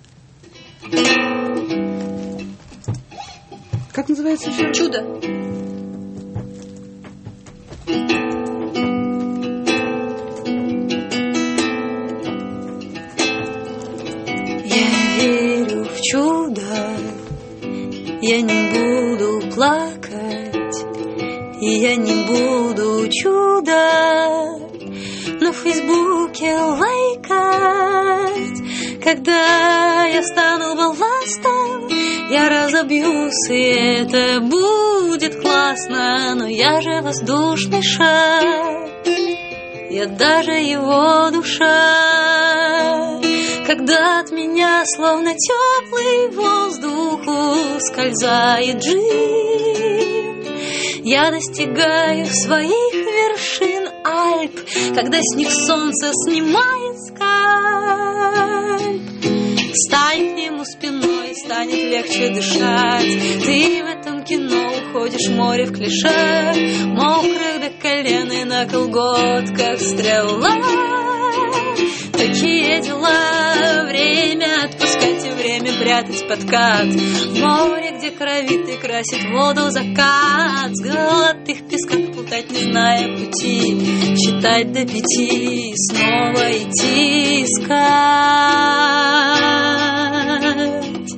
Как называется еще? «Чудо». Я верю в чудо, я не буду плакать, и я не буду чудо на Фейсбуке лайкать. Когда я стану балластом, я разобьюсь, и это будет классно. Но я же воздушный шар, я даже его душа. Когда от меня словно теплый воздух ускользает джин, я достигаю своих вершин Альп, когда с них солнце снимает скальп. Стань к нему спиной, станет легче дышать. Ты в этом кино уходишь в море в клише, мокрых до колен и на колготках стрела. Такие дела, время отпускать и время прятать подкат. В море, где кровит и красит воду закат. С золотых песках плутать, не зная пути, считать до 5 и снова идти искать.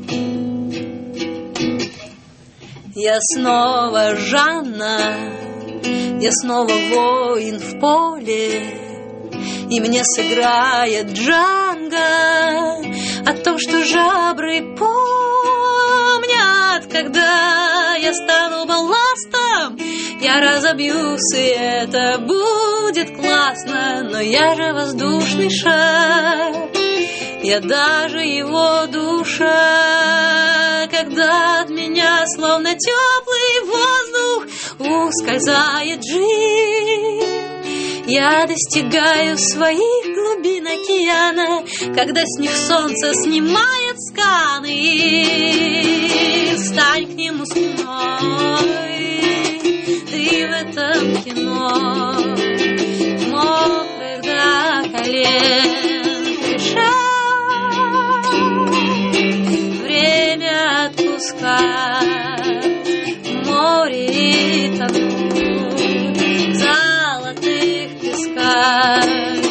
Я снова Жанна, я снова воин в поле, и мне сыграет Джанго о том, что жабры помнят. Когда я стану балластом, я разобьюсь, и это будет классно. Но я же воздушный шар, я даже его душа. Когда от меня словно теплый воздух ускользает джин, Я достигаю своих глубин океана, когда с них солнце снимает сканы. Стань к нему спиной, ты в этом кино, мокрых до колен пришаг. Время отпускать, в море тонуть, в золотых песках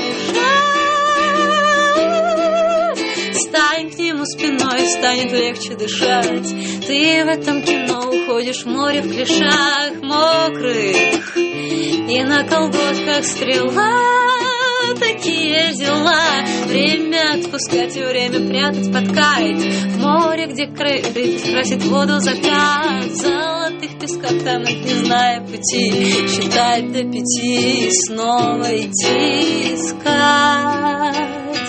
лежать. Стань к нему спиной, станет легче дышать. Ты в этом кино уходишь в море в клешах мокрых, и на колготках стрела. Такие дела. Время отпускать и время прятать под кайт. В море, где красит воду закат, в золотых песках тонуть, не зная пути, считать до 5 и снова идти искать,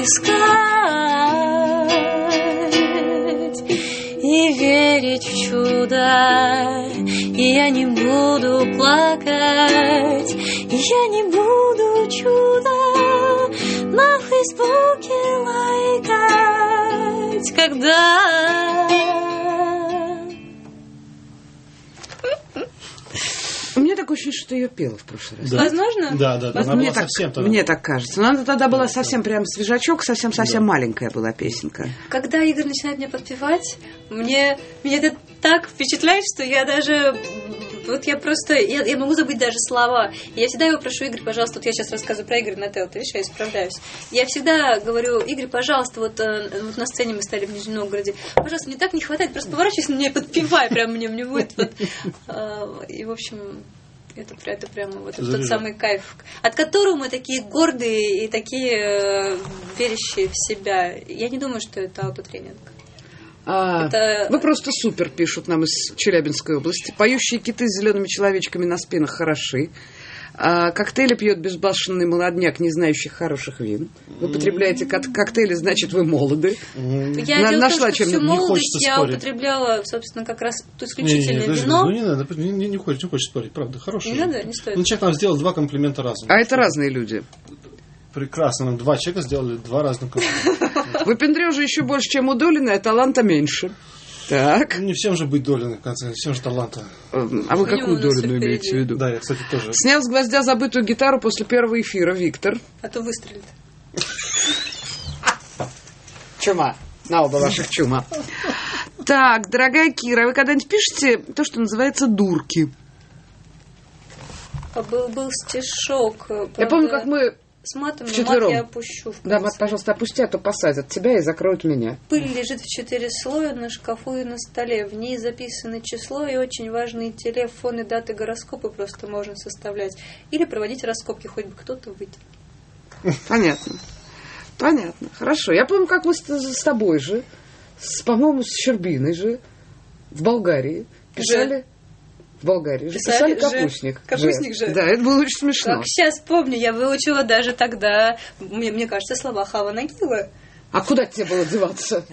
искать и верить в чудо. И я не буду плакать, и я не буду чудо на Фейсбуке лайкать, когда... У меня такое ощущение, что ты ее пела в прошлый раз. Да. Возможно? Да. Она Мне была совсем тогда. Мне так кажется. Но она тогда была совсем прям свежачок, совсем маленькая была песенка. Когда Игорь начинает мне подпевать, меня это так впечатляет, что я даже... Вот я просто... Я могу забыть даже слова. Я всегда его прошу: Игорь, пожалуйста, вот я сейчас рассказываю про Игоря Нателло, ты видишь, я исправляюсь. Я всегда говорю: Игорь, пожалуйста, вот на сцене мы стали в Нижнем Новгороде, пожалуйста, мне так не хватает, просто поворачивайся на меня и подпевай, прям мне будет вот... И, в общем... Это прямо вот тот самый кайф, от которого мы такие гордые и такие верящие в себя. Я не думаю, что это аутотренинг. Вы просто супер, пишут нам из Челябинской области. Поющие киты с зелеными человечками на спинах хороши. Коктейли пьет безбашенный молодняк, не знающий хороших вин. Вы употребляете коктейли, значит, вы молоды. Я нашла всю молодость я употребляла, собственно, как раз исключительно вино. Не надо, не хочешь спорить, правда, хороший. Не надо, не стоит. Ну, человек нам сделал 2 комплимента разом. А это разные люди. Прекрасно, нам 2 человека сделали 2 разных комплимента. Выпендрежа еще больше, чем у Долина, а таланта меньше. Так. Не всем же быть Долиной, в конце, всем же таланта. А вы какую Долину имеете в виду? Да, я, кстати, тоже. Снял с гвоздя забытую гитару после первого эфира, Виктор. А то выстрелит. Чума. На оба ваших чума. Так, дорогая Кира, вы когда-нибудь пишете то, что называется дурки? Был стишок. Я помню, как мы с матом, вчетвером. Мат я опущу. Да, мат, пожалуйста, опусти, а то посадят тебя и закроют меня. Пыль лежит в 4 слоя на шкафу и на столе. В ней записано число и очень важные телефоны, даты, гороскопы просто можно составлять. Или проводить раскопки, хоть бы кто-то выйдет. Понятно. Понятно. Хорошо. Я помню, как мы с тобой же, по-моему, с Щербиной же, в Болгарии писали... В Болгарии же писали капустник. Капустник же. Да, это было очень смешно. Как сейчас помню, я выучила даже тогда, мне кажется, слова Хава Нагила. А куда тебе было деваться?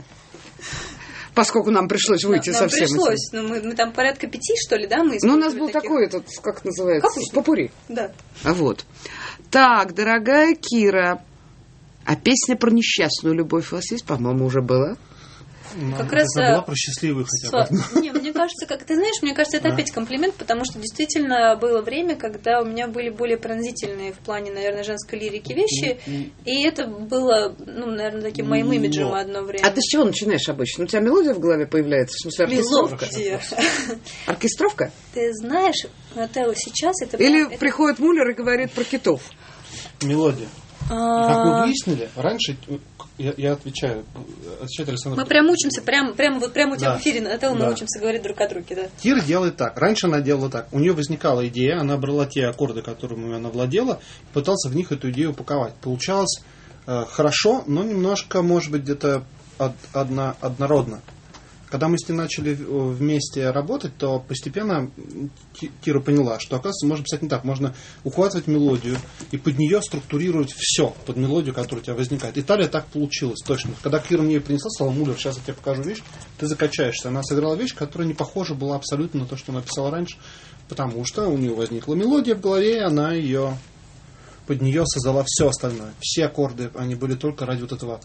Поскольку нам пришлось выйти нам совсем. Пришлось. Ну, мы там порядка 5, что ли, да? Мы у нас был такой этот, как это называется? Капустник. Попури. Да. А вот. Так, дорогая Кира, а песня про несчастную любовь у вас есть? По-моему, уже была. Как раз была про счастливую хотя бы. Не, мне кажется, как ты знаешь, мне кажется, это опять комплимент, потому что действительно было время, когда у меня были более пронзительные в плане, наверное, женской лирики вещи, и это было, наверное, таким моим имиджем одно время. А ты с чего начинаешь обычно? У тебя мелодия в голове появляется? В смысле, оркестровка? Оркестровка? Ты знаешь, Нателло, сейчас это... Или приходит Муллер и говорит про китов? Мелодия. Как мы выяснили, раньше, я отвечаю Александру. Мы прям учимся, прям у тебя в эфире, Нателло, мы учимся говорить друг о друге, да. Кира делает так. Раньше она делала так. У нее возникала идея, она брала те аккорды, которыми она владела, пытался в них эту идею упаковать. Получалось хорошо, но немножко, может быть, где-то однородно. Когда мы с ней начали вместе работать, то постепенно Кира поняла, что, оказывается, можно писать не так. Можно ухватывать мелодию и под нее структурировать все, под мелодию, которая у тебя возникает. И далее так получилось, точно. Когда Кира мне ее принесла, сказала: Муллер, сейчас я тебе покажу вещь, ты закачаешься. Она сыграла вещь, которая не похожа была абсолютно на то, что она писала раньше, потому что у нее возникла мелодия в голове, и она ее под нее создала все остальное. Все аккорды, они были только ради вот этого.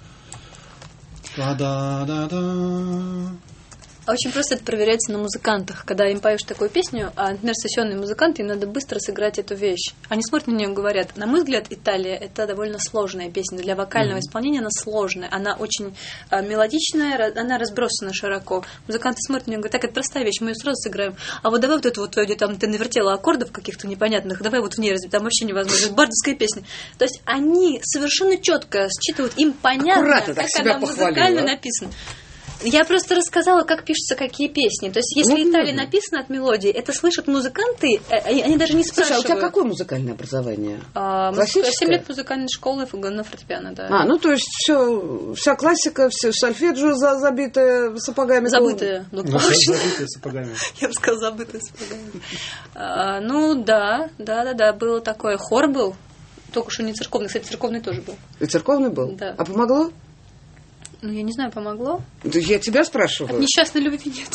Да-да-да-да. Очень просто это проверяется на музыкантах. Когда им поешь такую песню, а, например, сессионные музыканты, им надо быстро сыграть эту вещь. Они смотрят на нее и говорят, на мой взгляд, «Италия» — это довольно сложная песня. Для вокального исполнения она сложная. Она очень мелодичная, она разбросана широко. Музыканты смотрят на нее и говорят, так, это простая вещь, мы ее сразу сыграем. А вот давай вот эту вот твою, где там ты навертела аккордов каких-то непонятных, давай вот в ней разбить, там вообще невозможно. Это бардовская песня. То есть они совершенно четко считывают, им понятно, как она музыкально написана. Я просто рассказала, как пишутся какие песни. То есть, если «Италия» написана от мелодии, это слышат музыканты, они даже не спрашивают. Слушай, а у тебя какое музыкальное образование? 7 лет музыкальной школы на фортепиано, да. Ну то есть вся классика, все сольфеджио забитое сапогами. Забытое. Забитое сапогами. Я бы сказала, забытое сапогами. Да, было такое. Хор был, только что не церковный. Кстати, церковный тоже был. И церковный был? Да. А помогло? Я не знаю, помогло? Да я тебя спрашиваю. От несчастной любви нет.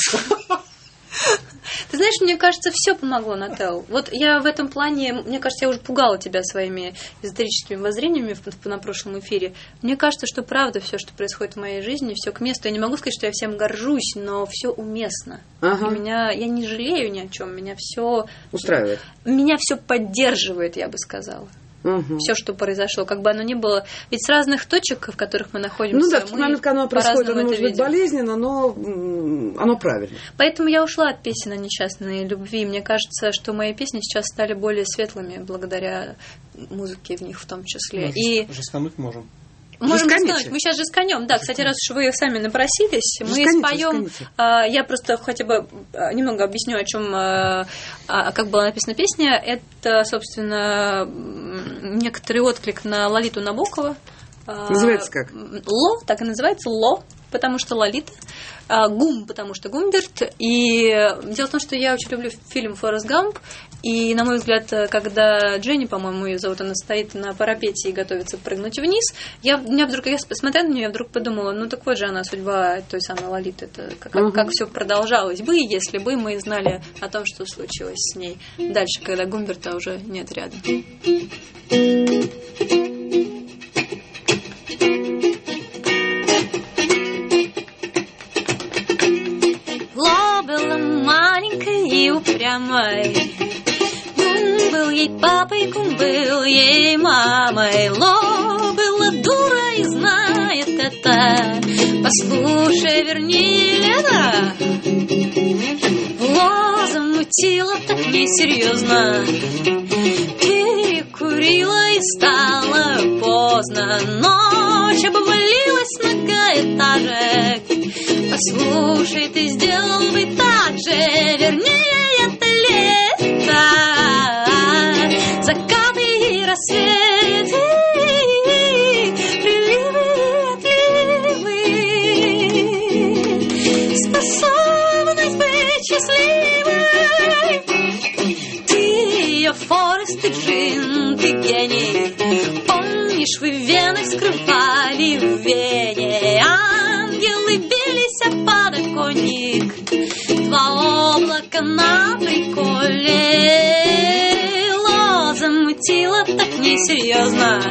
Ты знаешь, мне кажется, все помогло, Натал. Вот я в этом плане, мне кажется, я уже пугала тебя своими эзотерическими воззрениями на прошлом эфире. Мне кажется, что правда все, что происходит в моей жизни, все к месту. Я не могу сказать, что я всем горжусь, но все уместно. Я не жалею ни о чем, меня все устраивает. Меня все поддерживает, я бы сказала. Все, что произошло, как бы оно ни было. Ведь с разных точек, в которых мы находимся, в тот момент, когда оно происходит, оно может быть болезненно, но оно правильно. Поэтому я ушла от песен о несчастной любви. Мне кажется, что мои песни сейчас стали более светлыми благодаря музыке в них в том числе. И жескануть можем. Можем жескануть. Мы сейчас жесканем. Да, кстати, раз уж вы сами напросились, мы споем. Я просто хотя бы немного объясню, о чем, как была написана песня. Это, собственно, некоторый отклик на Лолиту Набокова. Называется как? Ло, так и называется, Ло, потому что Лолита. Гум, потому что Гумберт. И дело в том, что я очень люблю фильм «Форрест Гамп». И, на мой взгляд, когда Дженни, по-моему, ее зовут, она стоит на парапете и готовится прыгнуть вниз, я смотря на нее, я вдруг подумала, ну так вот же она судьба той самой Лолиты. Это как все продолжалось бы, если бы мы знали о том, что случилось с ней дальше, когда Гумберта уже нет рядом. Ло была маленькой и упрямой, Гум был ей папой, Гум был ей мамой. Ло была дура и знает это, послушай, верни это. Ло замутила так несерьезно, перекурила и стало поздно. Ночь обвалилась многоэтажек, послушай, ты сделал бы так же, вернее, это лето, закаты и рассветы, приливы и отливы, способность быть счастливой. Ты ее Форест, ты Джин, ты гений. Помнишь, вы вены скрывали в Вене, ангелы бились о подоконник, два облака на приколе. Ло замутила так несерьезно,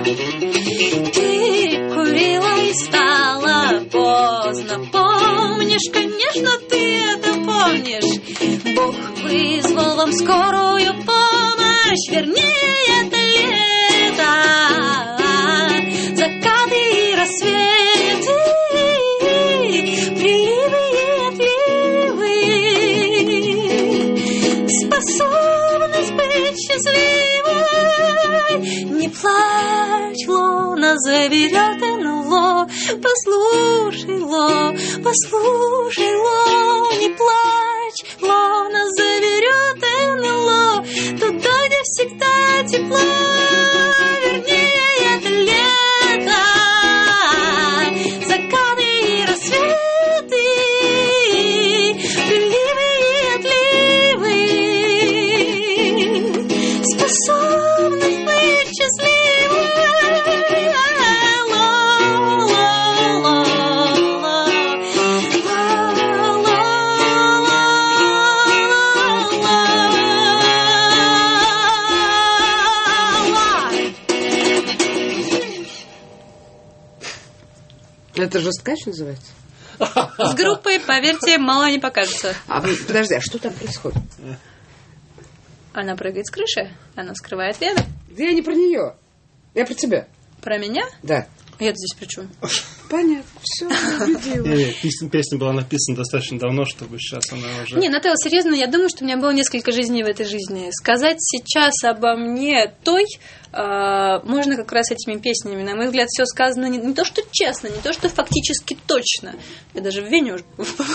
перекурила и стало поздно. Помнишь, конечно, ты это помнишь, Бог вызвал вам скорую помощь, вернее, это лето, закаты и рассветы, приливы и отливы, способность быть счастливой. Не плачь, луна заберет НЛО, послушай, Ло, послушай, Ло, не плачь, луна заберет НЛО, туда, где всегда тепло, вернее, это лето, закаты и рассветы, приливы и отливы, способность быть счастливой. Это жесткач называется? С группой, поверьте, мало не покажется. Подожди, а что там происходит? Она прыгает с крыши, она вскрывает вены. Я не про нее. Я про тебя. Про меня? Да. Я-то здесь при чем? Понятно, все, убедила. Песня была написана достаточно давно, чтобы сейчас она уже... Не, Нателла, серьезно, я думаю, что у меня было несколько жизней в этой жизни. Сказать сейчас обо мне той можно как раз этими песнями. На мой взгляд, все сказано не то, что честно, не то, что фактически точно. Я даже в Вене уже...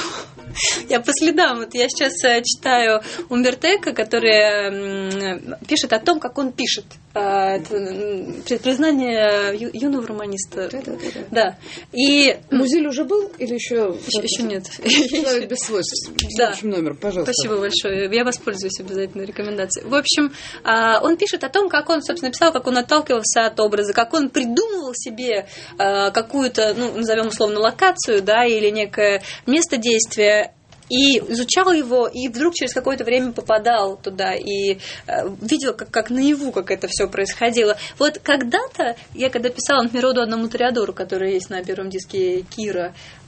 Я по следам. Вот я сейчас читаю Умберто Эко, который пишет о том, как он пишет. Это признание юного романиста. Да. И... Музиль уже был или еще? Еще нет. Человек без свойств. Да. Номер, пожалуйста. Спасибо большое. Я воспользуюсь обязательно рекомендацией. В общем, он пишет о том, как он, собственно, писал, как он отталкивался от образа, как он придумывал себе какую-то, ну, назовем условно, локацию, да, или некое место действия, и изучал его, и вдруг через какое-то время попадал туда, и видел, как наяву, как это все происходило. Вот когда-то, я когда писала, например, «Оду одному Тореадору», который есть на первом диске Кира,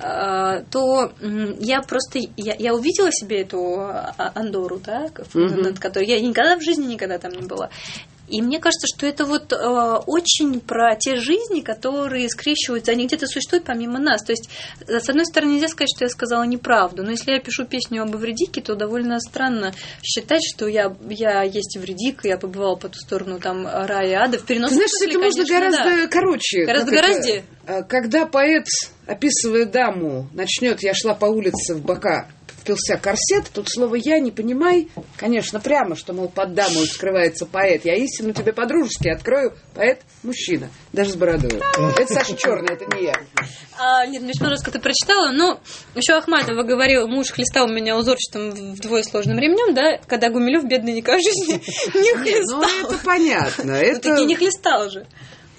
то я просто, я увидела себе эту Андору, да, над которой я никогда в жизни там не была. И мне кажется, что это вот очень про те жизни, которые скрещиваются, они где-то существуют помимо нас. То есть, с одной стороны, нельзя сказать, что я сказала неправду, но если я пишу песню об Эвредике, то довольно странно считать, что я есть Эвредика, я побывала по ту сторону там рая и ада. В переносном смысле, это можно гораздо короче. Гораздо. Когда поэт, описывая даму, начнет «я шла по улице в бока», впился корсет, тут слово «я» не понимай, конечно, прямо, что, мол, под дамой скрывается поэт. Я истину тебе по-дружески открою, поэт-мужчина, даже с бородой. Это Саша Черная, это не я. Нет, Мишмаровска ты прочитала, но еще Ахматова говорила, муж хлестал меня узорчатым вдвое сложным ремнем, да, когда Гумилев, бедный, никогда в жизни не хлестал. Ну, это понятно. Это... таки не хлестал же.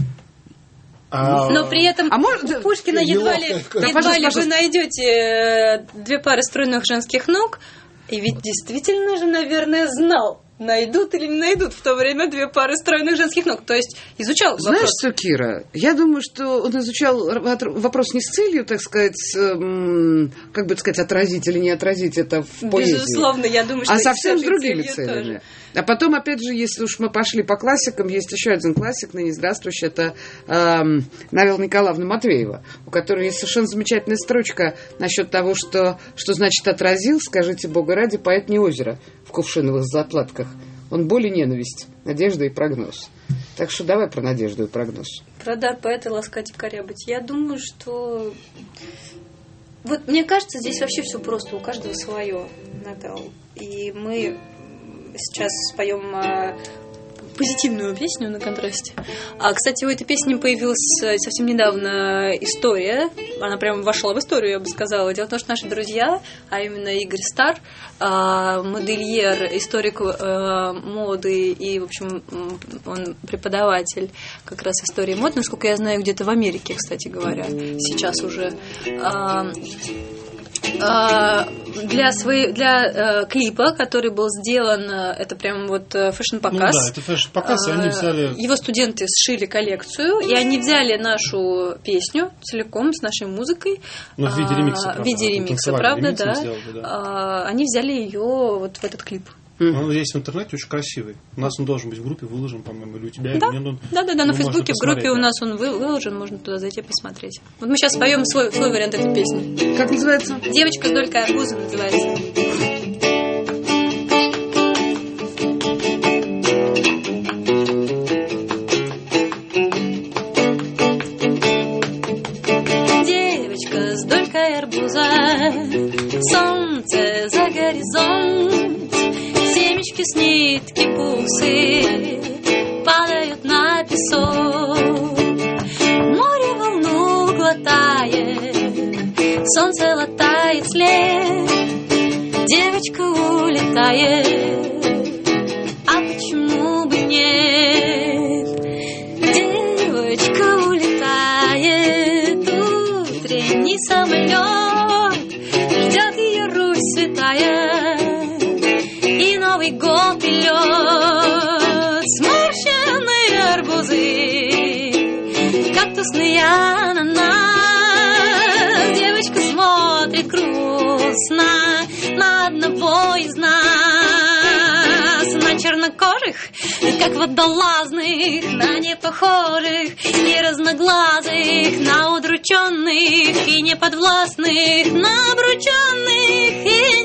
Но при этом у Пушкина едва ли вы найдете две пары стройных женских ног, и ведь действительно же, наверное, знал, найдут или не найдут в то время две пары стройных женских ног. То есть изучал вопрос. Знаешь что, Кира, я думаю, что он изучал вопрос не с целью, так сказать, как бы сказать, отразить или не отразить это в поэзии. Безусловно, я думаю, что... А совсем с другими целями. Тоже. А потом, опять же, если уж мы пошли по классикам, есть еще один классик, ныне здравствующий, это Навела Николаевна Матвеева, у которой есть совершенно замечательная строчка насчет того, что значит отразил, скажите Бога ради, поэт не озеро в кувшиновых заплатках. Он боль и ненависть, надежда и прогноз. Так что давай про надежду и прогноз. Про дар поэта ласкать и корябать. Я думаю, что... Вот мне кажется, здесь вообще все просто, у каждого свое, Натал. И мы сейчас споем позитивную песню на контрасте. Кстати, у этой песни появилась совсем недавно история. Она прям вошла в историю, я бы сказала. Дело в том, что наши друзья, а именно Игорь Стар, модельер, историк моды и, в общем, он преподаватель как раз истории моды, насколько я знаю, где-то в Америке, кстати говоря, сейчас уже. Для клипа, который был сделан, это прям вот фэшн-показ. Ну да, это фэшн-показ, и они взяли... Его студенты сшили коллекцию, и они взяли нашу песню целиком с нашей музыкой. Ну, в виде ремикса, правда. В виде ремикса, правда, да. Сделали, да. Они взяли ее вот в этот клип. Он есть в интернете, очень красивый. У нас он должен быть в группе выложен, по-моему, или у тебя. Да, на Фейсбуке, в группе у нас он выложен, можно туда зайти посмотреть. Вот мы сейчас споем свой вариант этой песни. Как называется? «Девочка с долькой арбуза» называется. Девочка с долькой арбуза, солнце за горизонт, семечки с нитки бусы падают на песок. Море волну глотает, солнце латает след, девочка улетает, а почему бы нет? Девочка улетает, утренний самолет, ждет ее Русь святая, и Новый год и лед, сморщенные арбузы, кактусные ананасы, сна на одного из нас, на чернокожих, как водолазных, на непохожих и разноглазых, на удрученных и неподвластных, на обрученных и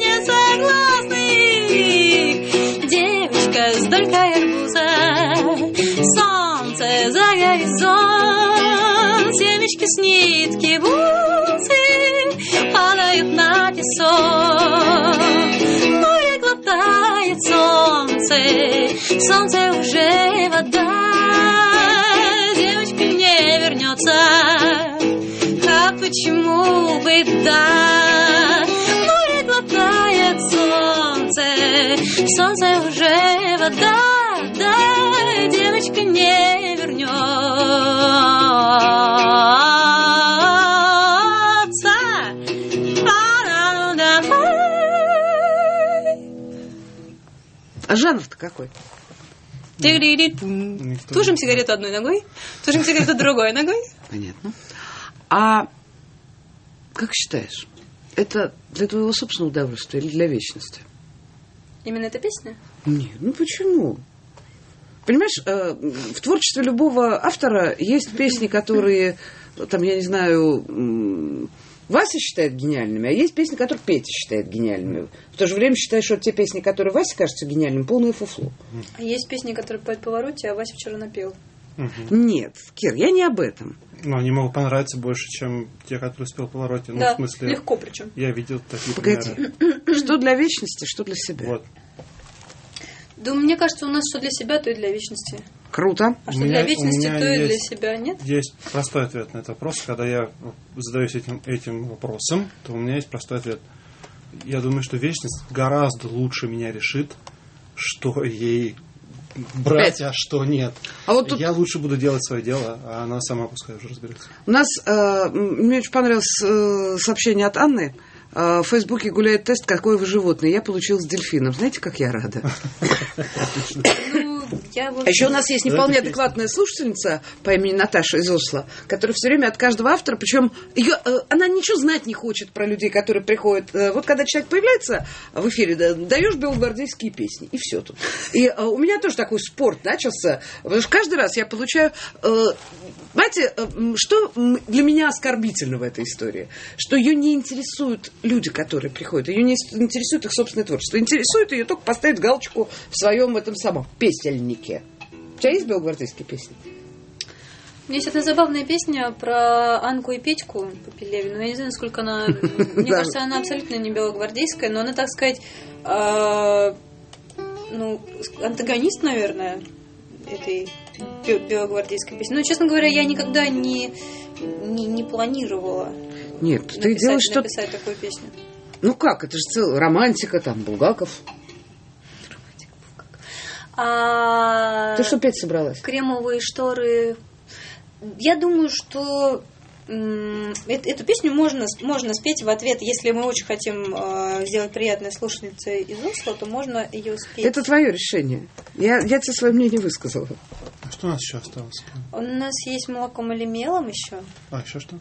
несогласных. Девочка с долькой арбуза, солнце за горизонт, семечки с нитки бусы падают на песок. Море глотает солнце, солнце уже вода, девочка не вернется, а почему бы да? Море глотает солнце, солнце уже вода, да, девочка не вернется. А жанр-то какой? Тушим сигарету одной ногой, тушим сигарету другой ногой. Понятно. А как считаешь, это для твоего собственного удовольствия или для вечности? Именно эта песня? Нет, ну почему? Понимаешь, в творчестве любого автора есть песни, которые, там, я не знаю, Вася считает гениальными, а есть песни, которые Петя считает гениальными. В то же время считаешь, что те песни, которые Вася кажутся гениальными, полное фуфло. А есть песни, которые поют Повороте, а Вася вчера напел. Нет, Кир, я не об этом. Но они могут понравиться больше, чем те, которые спел Повороте. Ну, да, в смысле, легко причем. Я видел такие Погоди. примеры. Что для вечности, что для себя. Вот. Да, мне кажется, у нас что для себя, то и для вечности. Круто. А что для вечности, то и для себя, нет? Есть простой ответ на этот вопрос. Когда я задаюсь этим вопросом, то у меня есть простой ответ. Я думаю, что вечность гораздо лучше меня решит, что ей брать, а что нет. А вот тут... Я лучше буду делать свое дело, а она сама пускай уже разберется. У нас, мне очень понравилось сообщение от Анны. В Фейсбуке гуляет тест «Какое вы животное?». Я получила с дельфином. Знаете, как я рада? А еще у нас есть не вполне адекватная слушательница по имени Наташа из Осло, которая все время от каждого автора, причем она ничего знать не хочет про людей, которые приходят. Вот когда человек появляется в эфире, даешь белогвардейские песни, и все тут. И у меня тоже такой спорт начался, потому что каждый раз я получаю... Знаете, что для меня оскорбительно в этой истории? Что ее не интересуют люди, которые приходят. Ее не интересует их собственное творчество. Интересует ее только поставить галочку в своем этом самом песельнике. У тебя есть белогвардейские песни? У меня есть одна забавная песня про Анку и Петьку по Пелевину. Я не знаю, насколько она... Мне кажется, она абсолютно не белогвардейская, но она, так сказать, антагонист, наверное, этой белогвардейской песни. Но, честно говоря, я никогда не планировала. Нет, ты делаешь что-то... написать такую песню. Ну как, это же целая романтика, там, Булгаков. Ты что петь собралась? Кремовые шторы. Я думаю, что эту песню можно спеть в ответ. Если мы очень хотим сделать приятное слушательнице из Осло, то можно ее спеть. Это твое решение. Я тебе свое мнение высказала. А что у нас еще осталось? У нас есть молоком или мелом еще. А, еще что?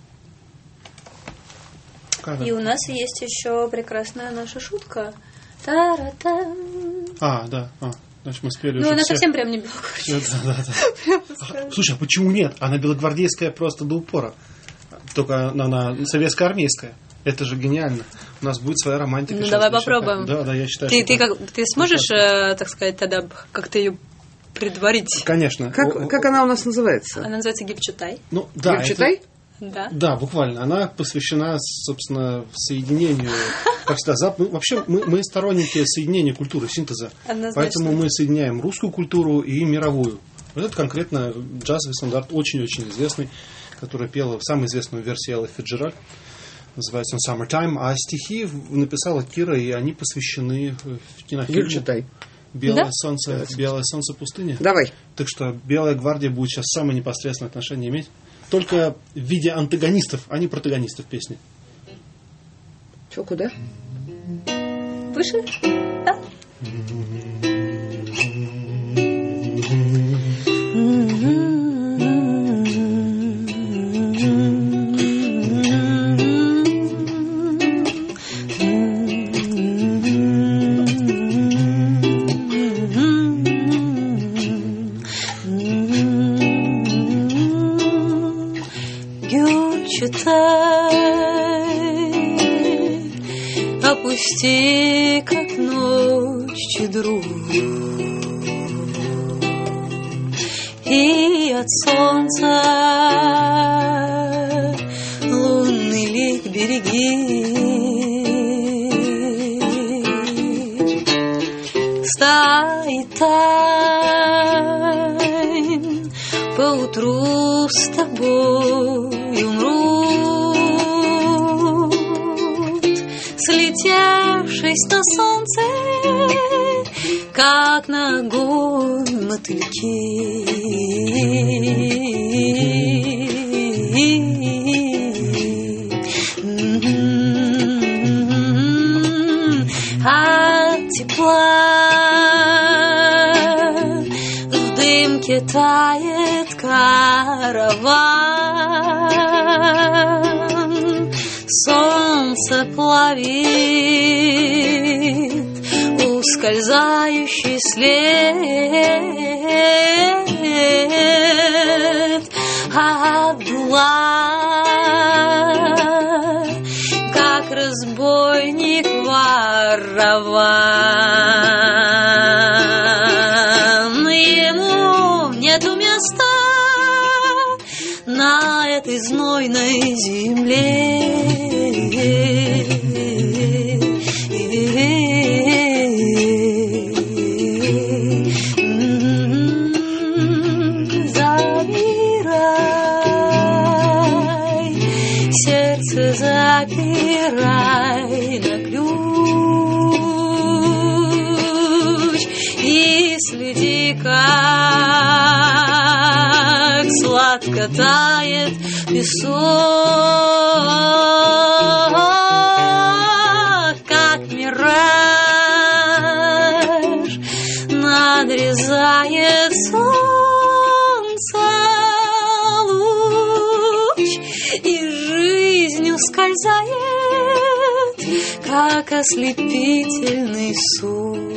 И у нас есть еще прекрасная наша шутка. Та-ра-та. Да. Значит, мы спели уже она все. Совсем прям не белогвардейская. Да. Слушай, а почему нет? Она белогвардейская просто до упора. Только она советско-армейская. Это же гениально. У нас будет своя романтика. Ну, давай попробуем. Да, я считаю, ты сможешь, так сказать, тогда как-то ее предварить? Конечно. Как она у нас называется? Она называется «Гипчатай». Ну, да. «Гипчатай»? Да, буквально. Она посвящена, собственно, соединению. Как всегда, вообще мы сторонники соединения культуры, синтеза. Однозначно. Поэтому мы соединяем русскую культуру и мировую. Вот это конкретно джазовый стандарт, очень-очень известный, который пела в самой известной версии Элла Фицджеральд. Называется он «Summertime». А стихи написала Кира, и они посвящены кинофильму «Гипчатай». «Белое солнце пустыни». Давай. Так что «Белая гвардия» будет сейчас самое непосредственное отношение иметь. Только в виде антагонистов, а не протагонистов песни. Че, куда? Выше? Да. Почти как ночь друг, и от солнца лунный лик береги. Стаи тайн поутру с тобой умрут, слетевшись на солнце, как на огонь мотыльки. От тепла в дымке тает караван, солнце плавит ускользающий след. Абдулла, как разбойник ворован, ему нету места на этой знойной земле. Запирай на ключ и следи, как сладко тает песок, как мираж надрезает солнце луч, и жизнь ускользает, как ослепительный сон.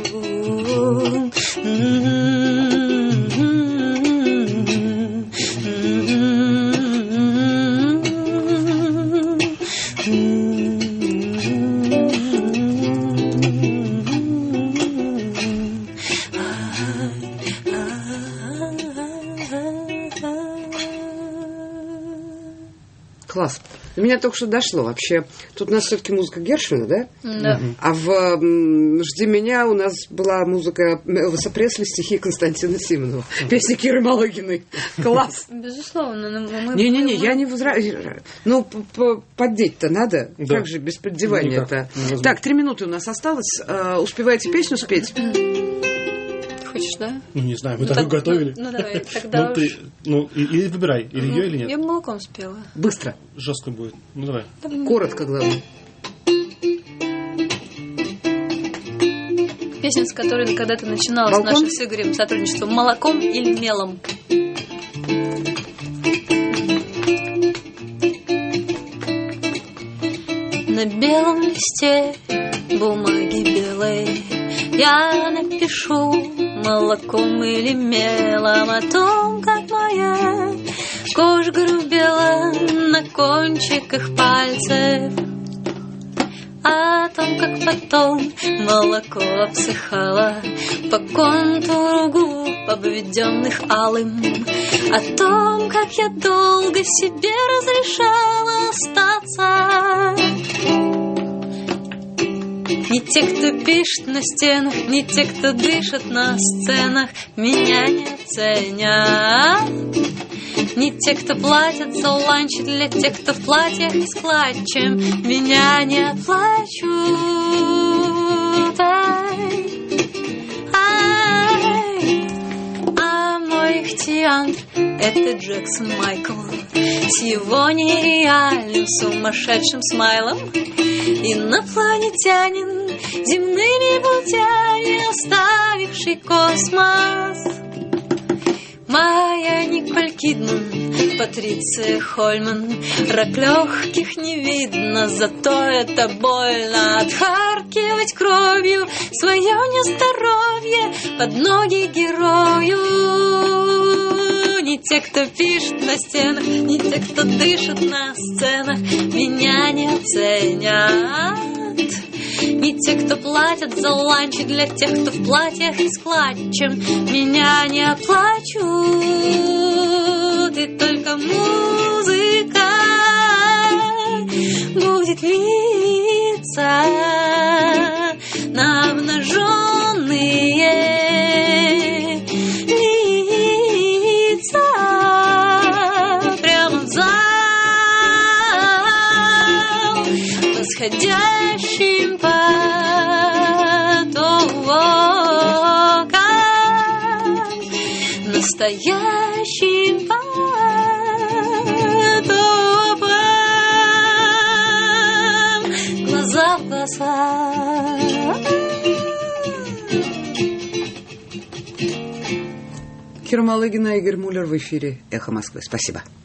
Класс. До меня только что дошло вообще. Тут у нас все-таки музыка Гершвина, да? Да. А в «Жди меня» у нас была музыка Элвиса Пресли, стихи Константина Симонова. Песни Киры Малыгиной. Класс. Безусловно. Не-не-не, я не возражаю. Ну, поддеть-то надо. Да. Как же без поддевания-то? Так, 3 минуты у нас осталось. Успеваете песню спеть? Хочешь, да? Ну, не знаю, мы так готовили. Ну, давай, тогда уж. Или выбирай, или ее, или нет. Я бы молоком спела. Быстро. Жестко будет. Ну, давай. Коротко, главное. Песня, с которой когда-то начиналось наше с Игорем сотрудничество. Молоком или мелом? На белом листе бумаги белой я напишу молоком или мелом о том, как моя кожа грубела на кончиках пальцев, о том, как потом молоко обсыхало по контуру губ, обведенных алым, о том, как я долго себе разрешала остаться. Не те, кто пишет на стенах, не те, кто дышит на сценах, меня не ценят. Не те, кто платят за ланч, для тех, кто в платьях с клатчем, меня не оплачут. А мой ихтиандр — это Джексон Майкл с его нереальным сумасшедшим смайлом. Инопланетянин, земными путями оставивший космос. Моя Николь Кидман, Патриция Хольман, рак легких не видно, зато это больно. Отхаркивать кровью свое нездоровье под ноги герою. Не те, кто пишет на стенах, не те, кто дышит на сценах, меня не ценят. Не те, кто платят за ланчи для тех, кто в платьях и с клатчем. Меня не оплачут, и только музыка будет литься на обнаженные лица прямо в зал восходящим потоком, настоящим потоком, глаза в глаза. Кира Малыгина, Игорь Муллер в эфире «Эхо Москвы». Спасибо.